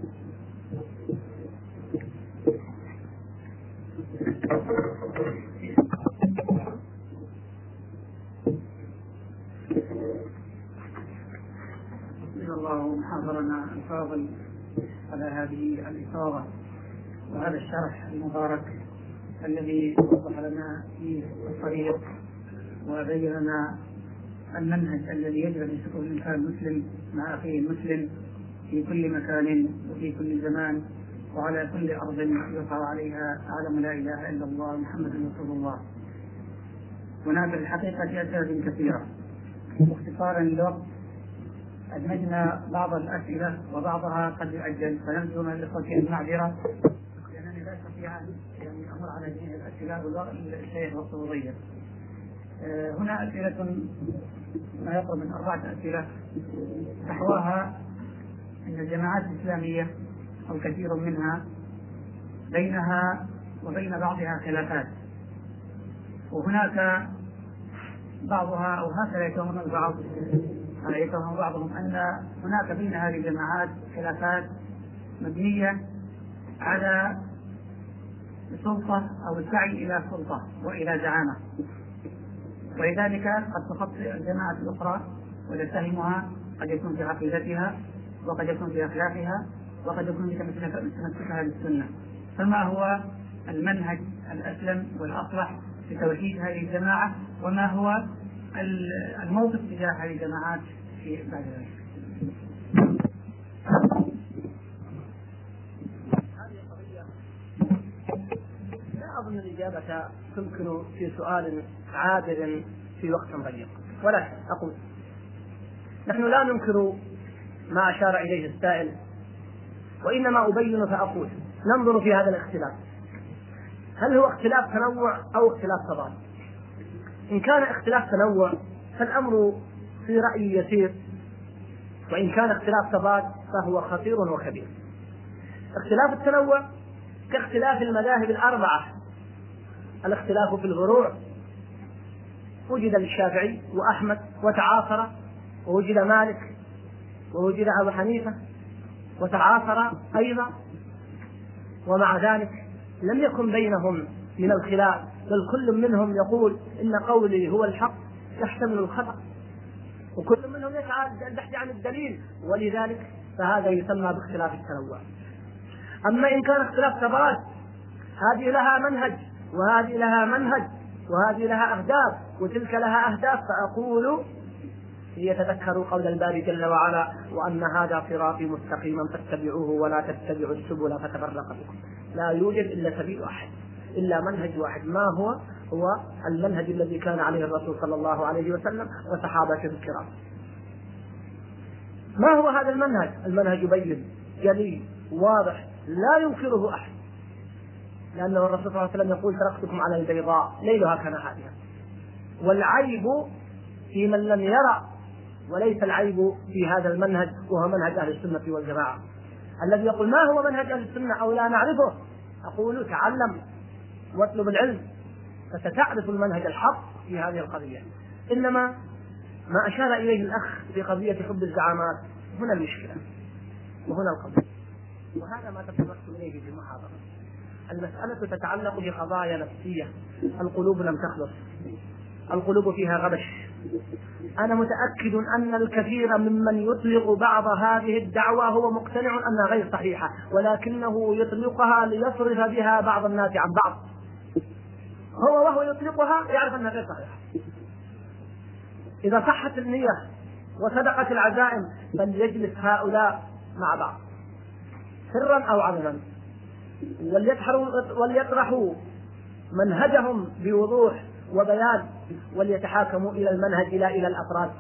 Speaker 3: الله محاضرنا الفاضل على هذه الإفاضة وهذا الشرح المبارك الذي وضح لنا فيه الطريق وبين لنا المنهج الذي يجب أن يسلكه الإنسان المسلم مع أخيه المسلم في كل مكان وفي كل زمان وعلى كل أرض يقع عليها علم لا إله إلا الله محمد رسول الله. هناك الحقيقة أسئلة كثيرة، واختصارا للوقت أدمجنا بعض الأسئلة وبعضها قد يؤجل، فنرجو من الإخوة المعذرة لأنني لا أستطيع يعني أمر على جميع الأسئلة والشيخ وقت ضيق. هنا أسئلة ما يقرب من 4 أسئلة تحواها أن الجماعات الإسلامية أو كثير منها بينها وبين بعضها خلافات، وهناك بعضها أو هكذا يتهم البعض يتهم بعضهم أن هناك بين هذه الجماعات خلافات مبنية على السلطة أو السعي إلى السلطة وإلى زعامة، ولذلك قد تخطئ الجماعة الأخرى وتتهمها، قد يكون في عقيدتها وقد يكون في أخلاقها وقد يكون في تمسكها بالسنة. فما هو المنهج الأسلم والأصلح في توحيد هذه الجماعة، وما هو الموقف تجاه هذه الجماعات في بعد ذلك؟
Speaker 1: هذه قضية لا أظن الإجابة تمكن في سؤال عابر في وقت ضيق، ولكن أقول نحن لا ننكر ما أشار إليه السائل، وإنما أبين فأقول ننظر في هذا الاختلاف هل هو اختلاف تنوع أو اختلاف تضاد. إن كان اختلاف تنوع فالأمر في رأيي يسير، وإن كان اختلاف تضاد فهو خطير وكبير. اختلاف التنوع كاختلاف المذاهب الأربعة، الاختلاف في الفروع وجد للشافعي وأحمد وتعاصر، ووجد مالك ووجد أبو حنيفة وتعاصر أيضا، ومع ذلك لم يكن بينهم من الخلاف، بل كل منهم يقول إن قولي هو الحق يحتمل الخطأ، وكل منهم يسعى البحث عن الدليل، ولذلك فهذا يسمى باختلاف التنوع. أما إن كان اختلاف تضاد، هذه لها منهج وهذه لها منهج وهذه لها أهداف وتلك لها أهداف، فأقول ليتذكروا قول الباري جل وعلا وأن هذا صراطي مستقيما فاتبعوه ولا تتبعوا السبل فتفرق بكم. لا يوجد إلا سبيل واحد، إلا منهج واحد. ما هو المنهج الذي كان عليه الرسول صلى الله عليه وسلم وصحابته الكرام. ما هو هذا المنهج؟ المنهج بين جليل واضح لا ينكره أحد، لأنه الرسول صلى الله عليه وسلم يقول تركتكم على البيضاء ليلها كنهارها. والعيب في من لم يرى، وليس العيب في هذا المنهج، وهو منهج أهل السنة والجماعة. الذي يقول ما هو منهج أهل السنة أو لا نعرفه، أقول تعلم واطلب العلم فستعرف المنهج الحق في هذه القضية. إنما ما أشار إليه الأخ في قضية حب الزعامات هنا المشكلة وهنا القضية، وهذا ما تطرقت إليه في المحاضرة. المسألة تتعلق بقضايا نفسية، القلوب لم تخلص، القلوب فيها غبش. أنا متأكد أن الكثير ممن يطلق بعض هذه الدعوة هو مقتنع أنها غير صحيحة، ولكنه يطلقها ليصرف بها بعض الناس عن بعض. هو وهو يطلقها يعرف أنها غير صحيحة. إذا صحت النية وصدقت العزائم فليجلس هؤلاء مع بعض سرا أو علنا وليطرحوا منهجهم بوضوح وبيان، وليتحاكموا إلى المنهج إلى الأفراد.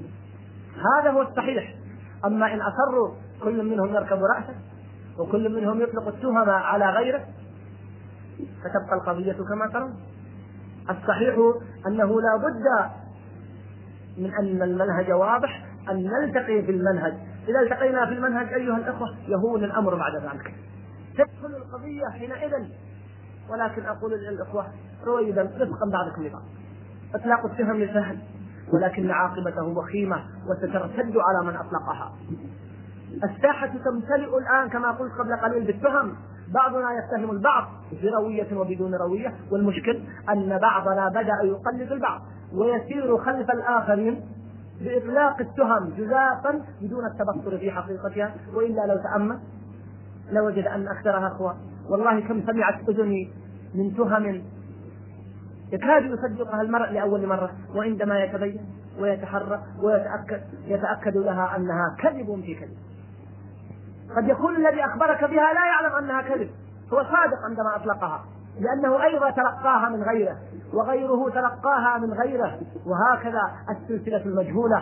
Speaker 1: هذا هو الصحيح. أما إن أصروا كل منهم يركب رأسه وكل منهم يطلق التهم على غيره فتبقى القضية كما ترون. الصحيح أنه لا بد من أن المنهج واضح، أن نلتقي في المنهج. إذا التقينا في المنهج أيها الأخوة يهون الأمر بعد ذلك، تدخل القضية حينئذ. ولكن أقول للإخوة رويدا رفقا بعضكم لبعض، إطلاق التهم سهل ولكن عاقبته وخيمة وسترتد على من أطلقها. الساحة تمتلئ الآن كما قلت قبل قليل بالتهم، بعضنا يتهم البعض بروية وبدون روية، والمشكل أن بعضنا بدأ يقلد البعض ويسير خلف الآخرين بإطلاق التهم جزافا بدون التبصر في حقيقتها. وإلا لو تأمل لوجد أن أكثرها أخوة. والله كم سمعت أذني من تهم يكاد يصدقها المرء لأول مرة، وعندما يتبين ويتحرى ويتأكد لها أنها كذب في كذب. قد يكون الذي أخبرك بها لا يعلم أنها كذب، هو صادق عندما أطلقها، لأنه أيضا تلقاها من غيره وغيره تلقاها من غيره، وهكذا السلسلة المجهولة.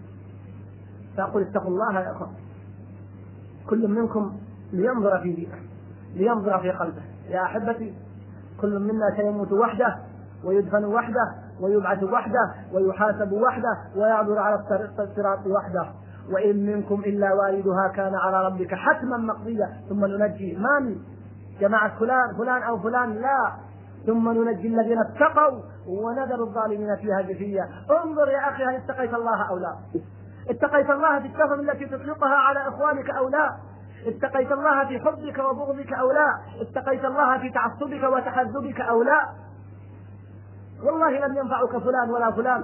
Speaker 1: فأقول اتقوا الله يا أخوان، كل منكم لينظر في دينه، لينظر في قلبه. يا أحبتي كل منا سيموت وحده ويدفن وحده ويبعث وحده ويحاسب وحده ويعبر على الصراط وحده. وإن منكم إلا واردها كان على ربك حتما مقضيا ثم ننجي من جماعة فلان أو فلان، لا، ثم ننجي الذين اتقوا ونذر الظالمين فيها جثيا. انظر يا أخي هل اتقيت الله أو لا؟ اتقيت الله في التهم التي تطلقها على إخوانك أو لا؟ اتقيت الله في حبك وبغضك أو لا؟ اتقيت الله في تعصبك وتحزبك أو لا؟ والله لن ينفعك فلان ولا فلان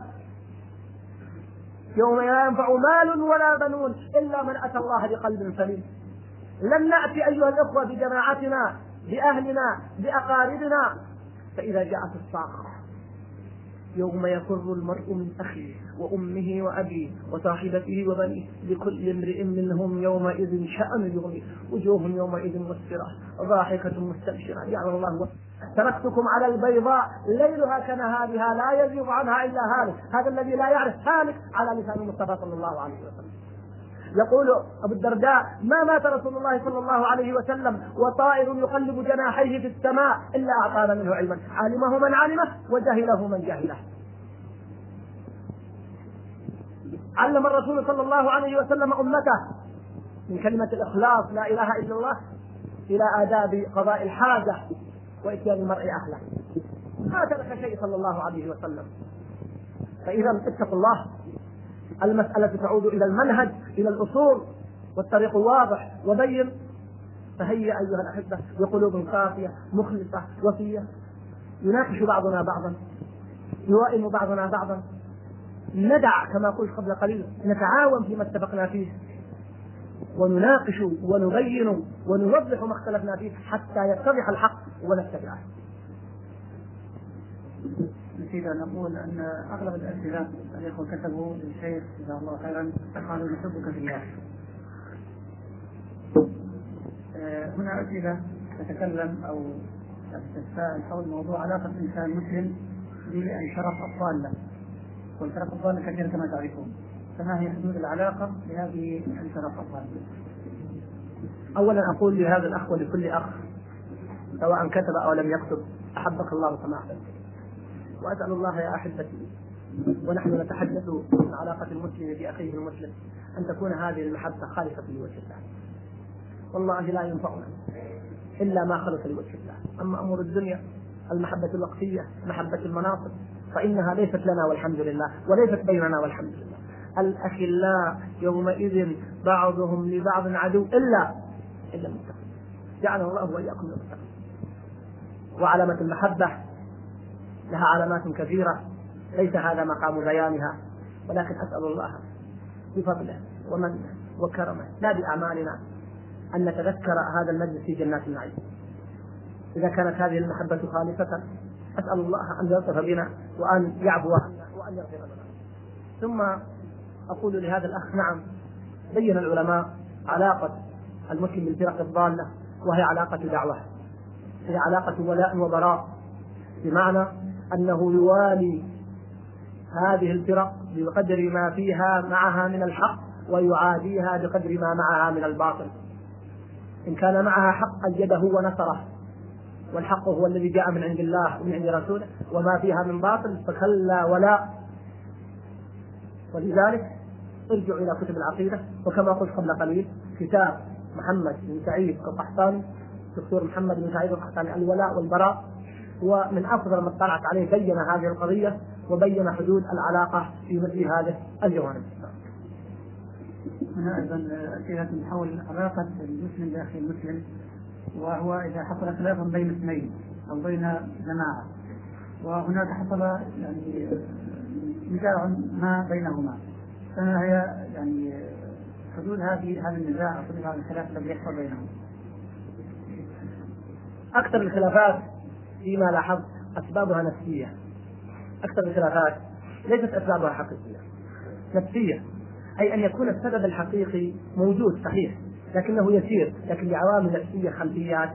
Speaker 1: يوم لا ينفع مال ولا بنون إلا من أتى الله بقلب سليم. لن نأتي أيها الأخوة بجماعتنا بأهلنا بأقاربنا فإذا جاءت الصاخة يوم يفر المرء من أخيه وأمه وأبيه وصاحبته وبنيه لكل امرئ منهم يومئذ شأن يغنيه وجوه يومئذ مسفرة ضاحكة مستبشرة. جعل الله تركتكم على البيضاء ليلها كنهارها لا يزيغ عنها إلا هالك. هذا الذي لا يعرف هالك على لسان المصطفى صلى الله عليه وسلم. يقول أبو الدرداء ما مات رسول الله صلى الله عليه وسلم وطائر يقلب جناحيه في السماء إلا أعطانا منه علما علمه من علمه وجهله من جهله. علم الرسول صلى الله عليه وسلم أمته من كلمة الإخلاص لا إله إلا الله إلى آداب قضاء الحاجة وإتيان المرء أهله. ما ترك شيء صلى الله عليه وسلم. فإذا اتقوا الله. المسألة تعود إلى المنهج إلى الأصول والطريق واضح وبين. فهيا أيها الأحبة بقلوب صافية مخلصة وفية يناقش بعضنا بعضا يوائم بعضنا بعضا. ندع كما قلت قبل قليل نتعاون فيما اتفقنا فيه ونناقش ونبين ونوضح ما اختلفنا فيه حتى يتضح الحق ونتبعه.
Speaker 3: نسيت أن نقول أن أغلب الأسئلة الإخوة كتبوا للشيخ جزاه الله خيرا قالوا نحبك في الله. هنا أسئلة تتكلم أو تتساءل حول موضوع علاقة الإنسان المسلم بالانحراف الضالة، والانحراف الضالة كثيرا كما تعرفون، فما هي حدود العلاقة بهذه الانحراف الضالة؟
Speaker 1: أولا أقول لهذا الأخ ولكل أخ سواء كتب أو لم يكتب أحبك الله كما أحببت، وأسأل الله يا أحبتي ونحن نتحدث عن علاقة المسلم بأخيه المسلم أن تكون هذه المحبة خالصة لوجه الله. والله لا ينفعنا إلا ما خلص لوجه الله. أما أمور الدنيا المحبة الوقتية محبة المناصب فإنها ليست لنا والحمد لله وليست بيننا والحمد لله. الأخلاء يومئذ بعضهم لبعض عدو إلا المتقين. جعلنا الله وإياكم المتقين. وعلامة المحبة لها علامات كثيرة ليس هذا مقام بيانها، ولكن أسأل الله بفضله ومنه وكرمه لا بأعمالنا أن نتذكر هذا المجلس في جنات النعيم. إذا كانت هذه المحبة خالصة أسأل الله أن يلطف بنا وأن يعفو عنا وأن يغفر لنا. ثم أقول لهذا الأخ نعم بين العلماء علاقة المسلم بالفرق الضالة وهي علاقة دعوة هي علاقة ولاء وبراء، بمعنى أنه يوالي هذه الفرق بقدر ما فيها معها من الحق ويعاديها بقدر ما معها من الباطل. إن كان معها حق أيده ونصره، والحق هو الذي جاء من عند الله ومن عند رسوله، وما فيها من باطل فكلا ولا. ولذلك ارجعوا إلى كتب العقيدة، وكما قلت قبل قليل كتاب محمد بن سعيد القحطاني، دكتور محمد بن سعيد القحطاني الولاء والبراء، ومن أفضل ما اطلعت عليه بين هذه القضية وبين حدود العلاقة في مثل هذه الجوانب.
Speaker 3: هنا أيضا أسئلة حول علاقة المسلم بأخي المسلم، وهو إذا حصل خلاف بين اثنين أو بين جماعة وهناك حصل يعني نزاع ما بينهما، فما هي يعني حدود هذا النزاع أو حدود هذا الخلاف الذي يحصل بينهم؟
Speaker 1: أكثر الخلافات فيما لاحظت أسبابها نفسية. أكثر الخلافات ليست أسبابها حقيقية، نفسية، أي أن يكون السبب الحقيقي موجود صحيح لكنه يسير، لكن لعوامل نفسية خلفيات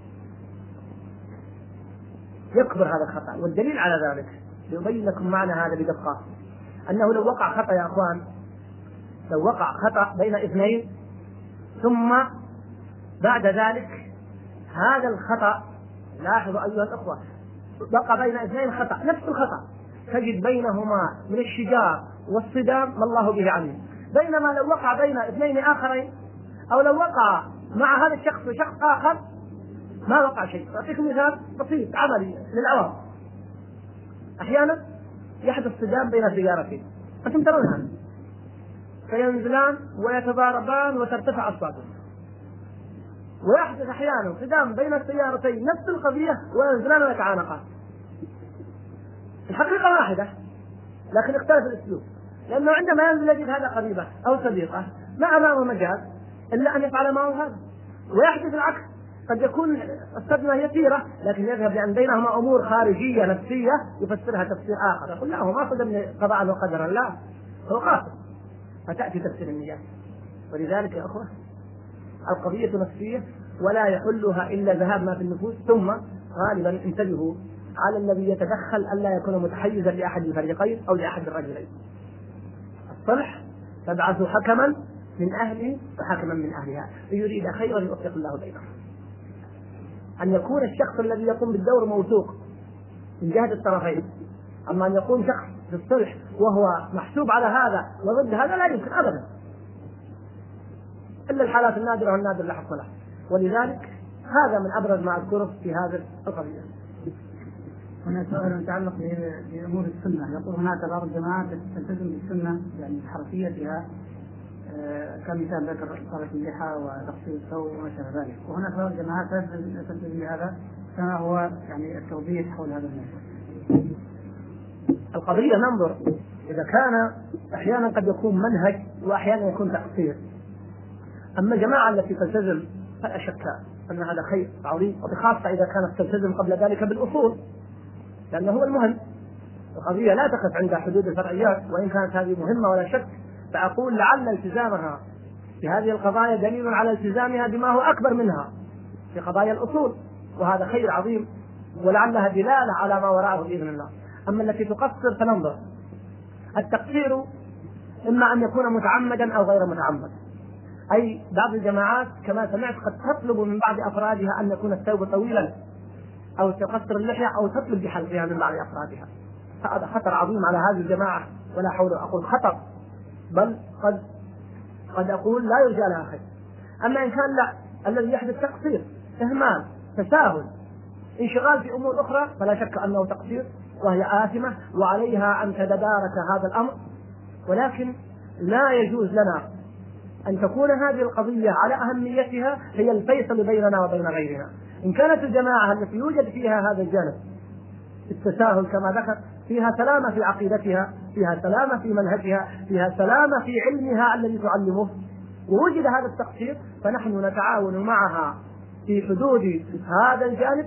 Speaker 1: يكبر هذا الخطأ. والدليل على ذلك لأبين لكم معنى هذا بدقة، أنه لو وقع خطأ يا أخوان، لو وقع خطأ بين اثنين ثم بعد ذلك هذا الخطأ، لاحظوا أيها الأخوة، بقى بين اثنين خطأ نفس الخطأ، تجد بينهما من الشجار والصدام ما الله به عليم. بينما لو وقع بين اثنين آخرين، أو لو وقع مع هذا الشخص وشخص آخر ما وقع شيء. أعطيكم مثال بسيط عملي للعوام. أحيانا يحدث صدام بين سيارتين، أنتم ترونها، فينزلان ويتضاربان وترتفع أصواتهم. ويحدث أحيانا صدام بين السيارتين نفس القضية وينزلان ويتعانقان. الحقيقة واحدة لكن اختلف الأسلوب، لأنه عندما ينزل يجد هذا قريبه أو صديقه ما أمامه مجال إلا أن يفعل معه هذا. ويحدث العكس، قد يكون الصدمة يسيرة لكن يذهب لأن بينهما أمور خارجية نفسية يفسرها تفسير آخر، يقول لا هو ما صدمني قضاء وقدرا، لا هو قاصد، فتأتي تفسير النيات. ولذلك يا أخوة القضية نفسية ولا يحلها إلا ذهاب ما في النفوس. ثم غالبا انتبهوا على الذي يتدخل ألا يكون متحيزا لأحد الفريقين أو لأحد الرجلين. الصلح تبعث حكما من أهله وحكما من أهلها، يريد خيرا يوفق الله بينهم. أن يكون الشخص الذي يقوم بالدور موثوق من جهة الطرفين، أما أن يكون شخص في الصلح وهو محسوب على هذا وضد هذا لا يمكن أبدا، إلا الحالات النادرة والنادر لا حق له. ولذلك هذا من أبرز ما أذكره في هذه القضية.
Speaker 3: هنا سؤال يتعلق بأمور السنة، يقول هناك بعض الجماعات تلتزم بالسنة يعني بحرفيتها، كمثال ذكر إصابة اللحى وتقصير الثوب وما شابه ذلك، وهناك بعض الجماعات تلتزم بهذا، فما هو يعني التوضيح حول هذا الموضوع؟
Speaker 1: القضية ننظر، إذا كان أحيانا قد يكون منهج وأحيانا يكون تقصير. أما الجماعة التي تلتزم فلا شك أن هذا خير عظيم، وبخاصة إذا كانت تلتزم قبل ذلك بالأصول، لأنه هو المهم. القضية لا تقف عند حدود الفرعيات، وإن كانت هذه مهمة ولا شك، فأقول لعل التزامها في هذه القضايا دليل على التزامها بما هو أكبر منها في قضايا الأصول، وهذا خير عظيم ولعلها دلالة على ما وراءه بإذن الله. أما التي تقصر فننظر. التقصير إما أن يكون متعمدا أو غير متعمد، أي بعض الجماعات كما سمعت قد تطلب من بعض أفرادها أن يكون الثوب طويلا أو تقصر اللحية أو تطلب بحلقها من بعض أفرادها. هذا خطر عظيم على هذه الجماعة، ولا حول أقول خطر، بل قد أقول لا يرجى لها خير. أما إن كان لا، الذي يحدث تقصير، إهمال، تساهل، انشغال في أمور أخرى، فلا شك أنه تقصير وهي آثمة وعليها أن تتدارك هذا الأمر. ولكن لا يجوز لنا أن تكون هذه القضية على أهميتها هي الفيصل بيننا وبين غيرنا. إن كانت الجماعة التي يوجد فيها هذا الجانب التساهل كما ذكر، فيها سلامة في عقيدتها، فيها سلامة في منهجها، فيها سلامة في علمها الذي تعلمه، ووجد هذا التقصير، فنحن نتعاون معها في حدود هذا الجانب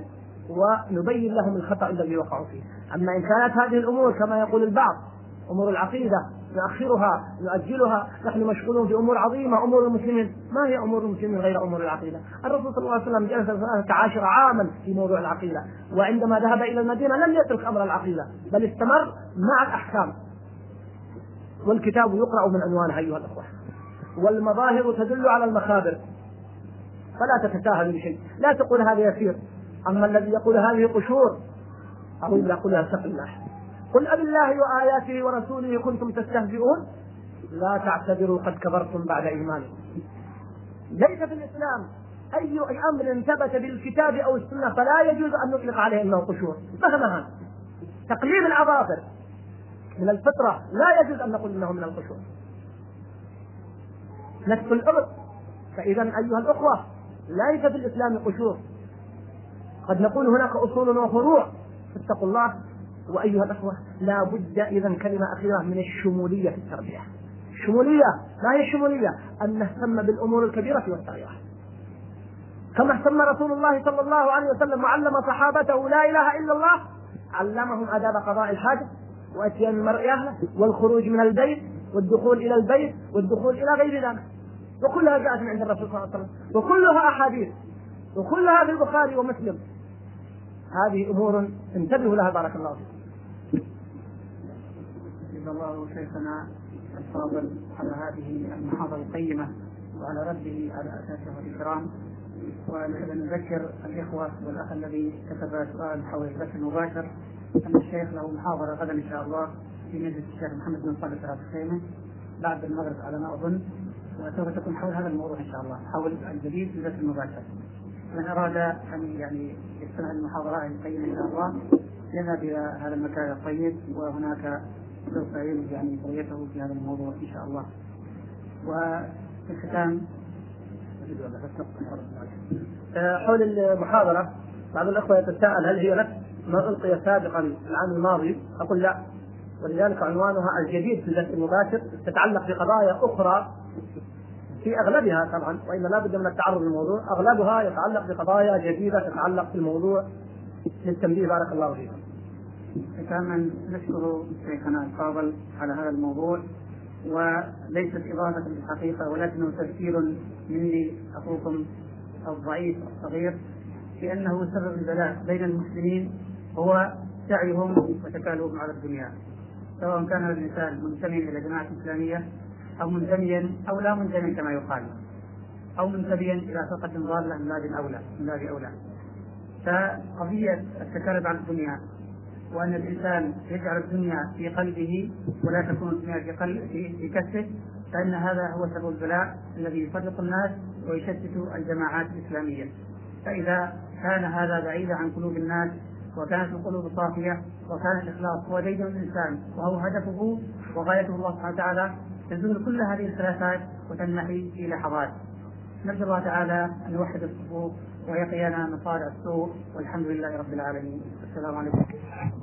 Speaker 1: ونبين لهم الخطأ الذي وقعوا فيه. أما إن كانت هذه الأمور كما يقول البعض أمور العقيدة نؤخرها نؤجلها، نحن مشغولون بأمور عظيمة أمور المسلمين. ما هي أمور المسلمين غير أمور العقيدة؟ الرسول صلى الله عليه وسلم جلس 13 عاما في موضوع العقيدة، وعندما ذهب إلى المدينة لم يترك أمر العقيدة بل استمر مع الأحكام. والكتاب يقرأ من عنوانها أيها الأخوة، والمظاهر تدل على المخابر، فلا تتساهل بشيء، لا تقول هذا يسير. أما الذي يقول هذه قشور أو يقول اتق الله، قل أب الله وآياته ورسوله كنتم تستهزئون لا تعتذروا قد كفرتم بعد إيمانكم. ليس في الإسلام أي أمر ثبت بالكتاب أو السنة فلا يجوز أن نطلق عليه أنه قشور مهما. تقليم الأظافر من الفطرة لا يجوز أن نقول إنه من القشور. نتف الأرض. فإذا أيها الأخوة ليس في الإسلام قشور، قد نقول هناك أصول وفروع، فاتقوا الله. وأيها الأخوة لا بد إذا كلمة أخيرة من الشمولية في التربية. الشمولية ما هي الشمولية؟ أن نهتم بالأمور الكبيرة والصغيرة، كما اهتم رسول الله صلى الله عليه وسلم وعلم صحابته لا إله إلا الله، علمهم آداب قضاء الحاجة وأتيان المرء أهله والخروج من البيت والدخول إلى البيت والدخول إلى غير ذلك، وكلها جاءت من عند الرسول صلى الله عليه وسلم، وكلها أحاديث، وكلها في البخاري ومسلم. هذه أمور انتبهوا لها بارك الله فيكم.
Speaker 3: جزا الله شيخنا الفاضل على هذه المحاضرة القيمة وعلى رده على أساتذة الكرام. ونذكر الإخوة والأخ الذي كتب سؤال حول البث المباشر أن الشيخ له محاضرة غدا إن شاء الله في مجلس الشيخ محمد بن صالح الخيمة بعد المغرب على ما أظن، وسوف تكون حول هذا الموضوع إن شاء الله، حول الجديد في البث المباشر. من أراد أن يستمع المحاضرات القيمة إن شاء الله يذهب إلى هذا المكان الطيب، وهناك سوف يجد رؤيته في هذا الموضوع إن شاء الله. وفي الختام
Speaker 1: حول المحاضرة بعض الأخوة يتساءل هل هي نفس ما ألقي سابقا العام الماضي؟ أقول لا، ولذلك عنوانها الجديد في البث المباشر، تتعلق بقضايا أخرى في أغلبها طبعا، وإن لا بد من التعرض للموضوع، أغلبها يتعلق بقضايا جديدة تتعلق في الموضوع للتنبيه بارك الله فيكم.
Speaker 3: ختاما نشكر شيخنا الفاضل على هذا الموضوع، وليست إضافة للحقيقة ولكنه تذكير مني أخوكم الضعيف الصغير بأنه سبب البلاء بين المسلمين هو سعيهم وتكالبهم على الدنيا، سواء كان الإنسان منتميا إلى جماعة إسلامية أو منتميا أو لا منتميا كما يقال، أو منتميا إلى فرقة ضالة من باب أولى. فقضية التكالب على الدنيا وأن الإنسان يجعل الدنيا في قلبه ولا تكون الدنيا في كفه، فإن هذا هو سبب البلاء الذي يفرق الناس ويشتت الجماعات الإسلامية. فإذا كان هذا بعيدا عن قلوب الناس وكانت القلوب صافية وكان الإخلاص هو دين الإنسان وهو هدفه وغايته الله سبحانه وتعالى، تزول كل هذه الخلافات وتنمحي في لحظات. نرجو الله تعالى أن يوحد الصفوف ويقينا مصارع السوء، والحمد لله رب العالمين. السلام عليكم.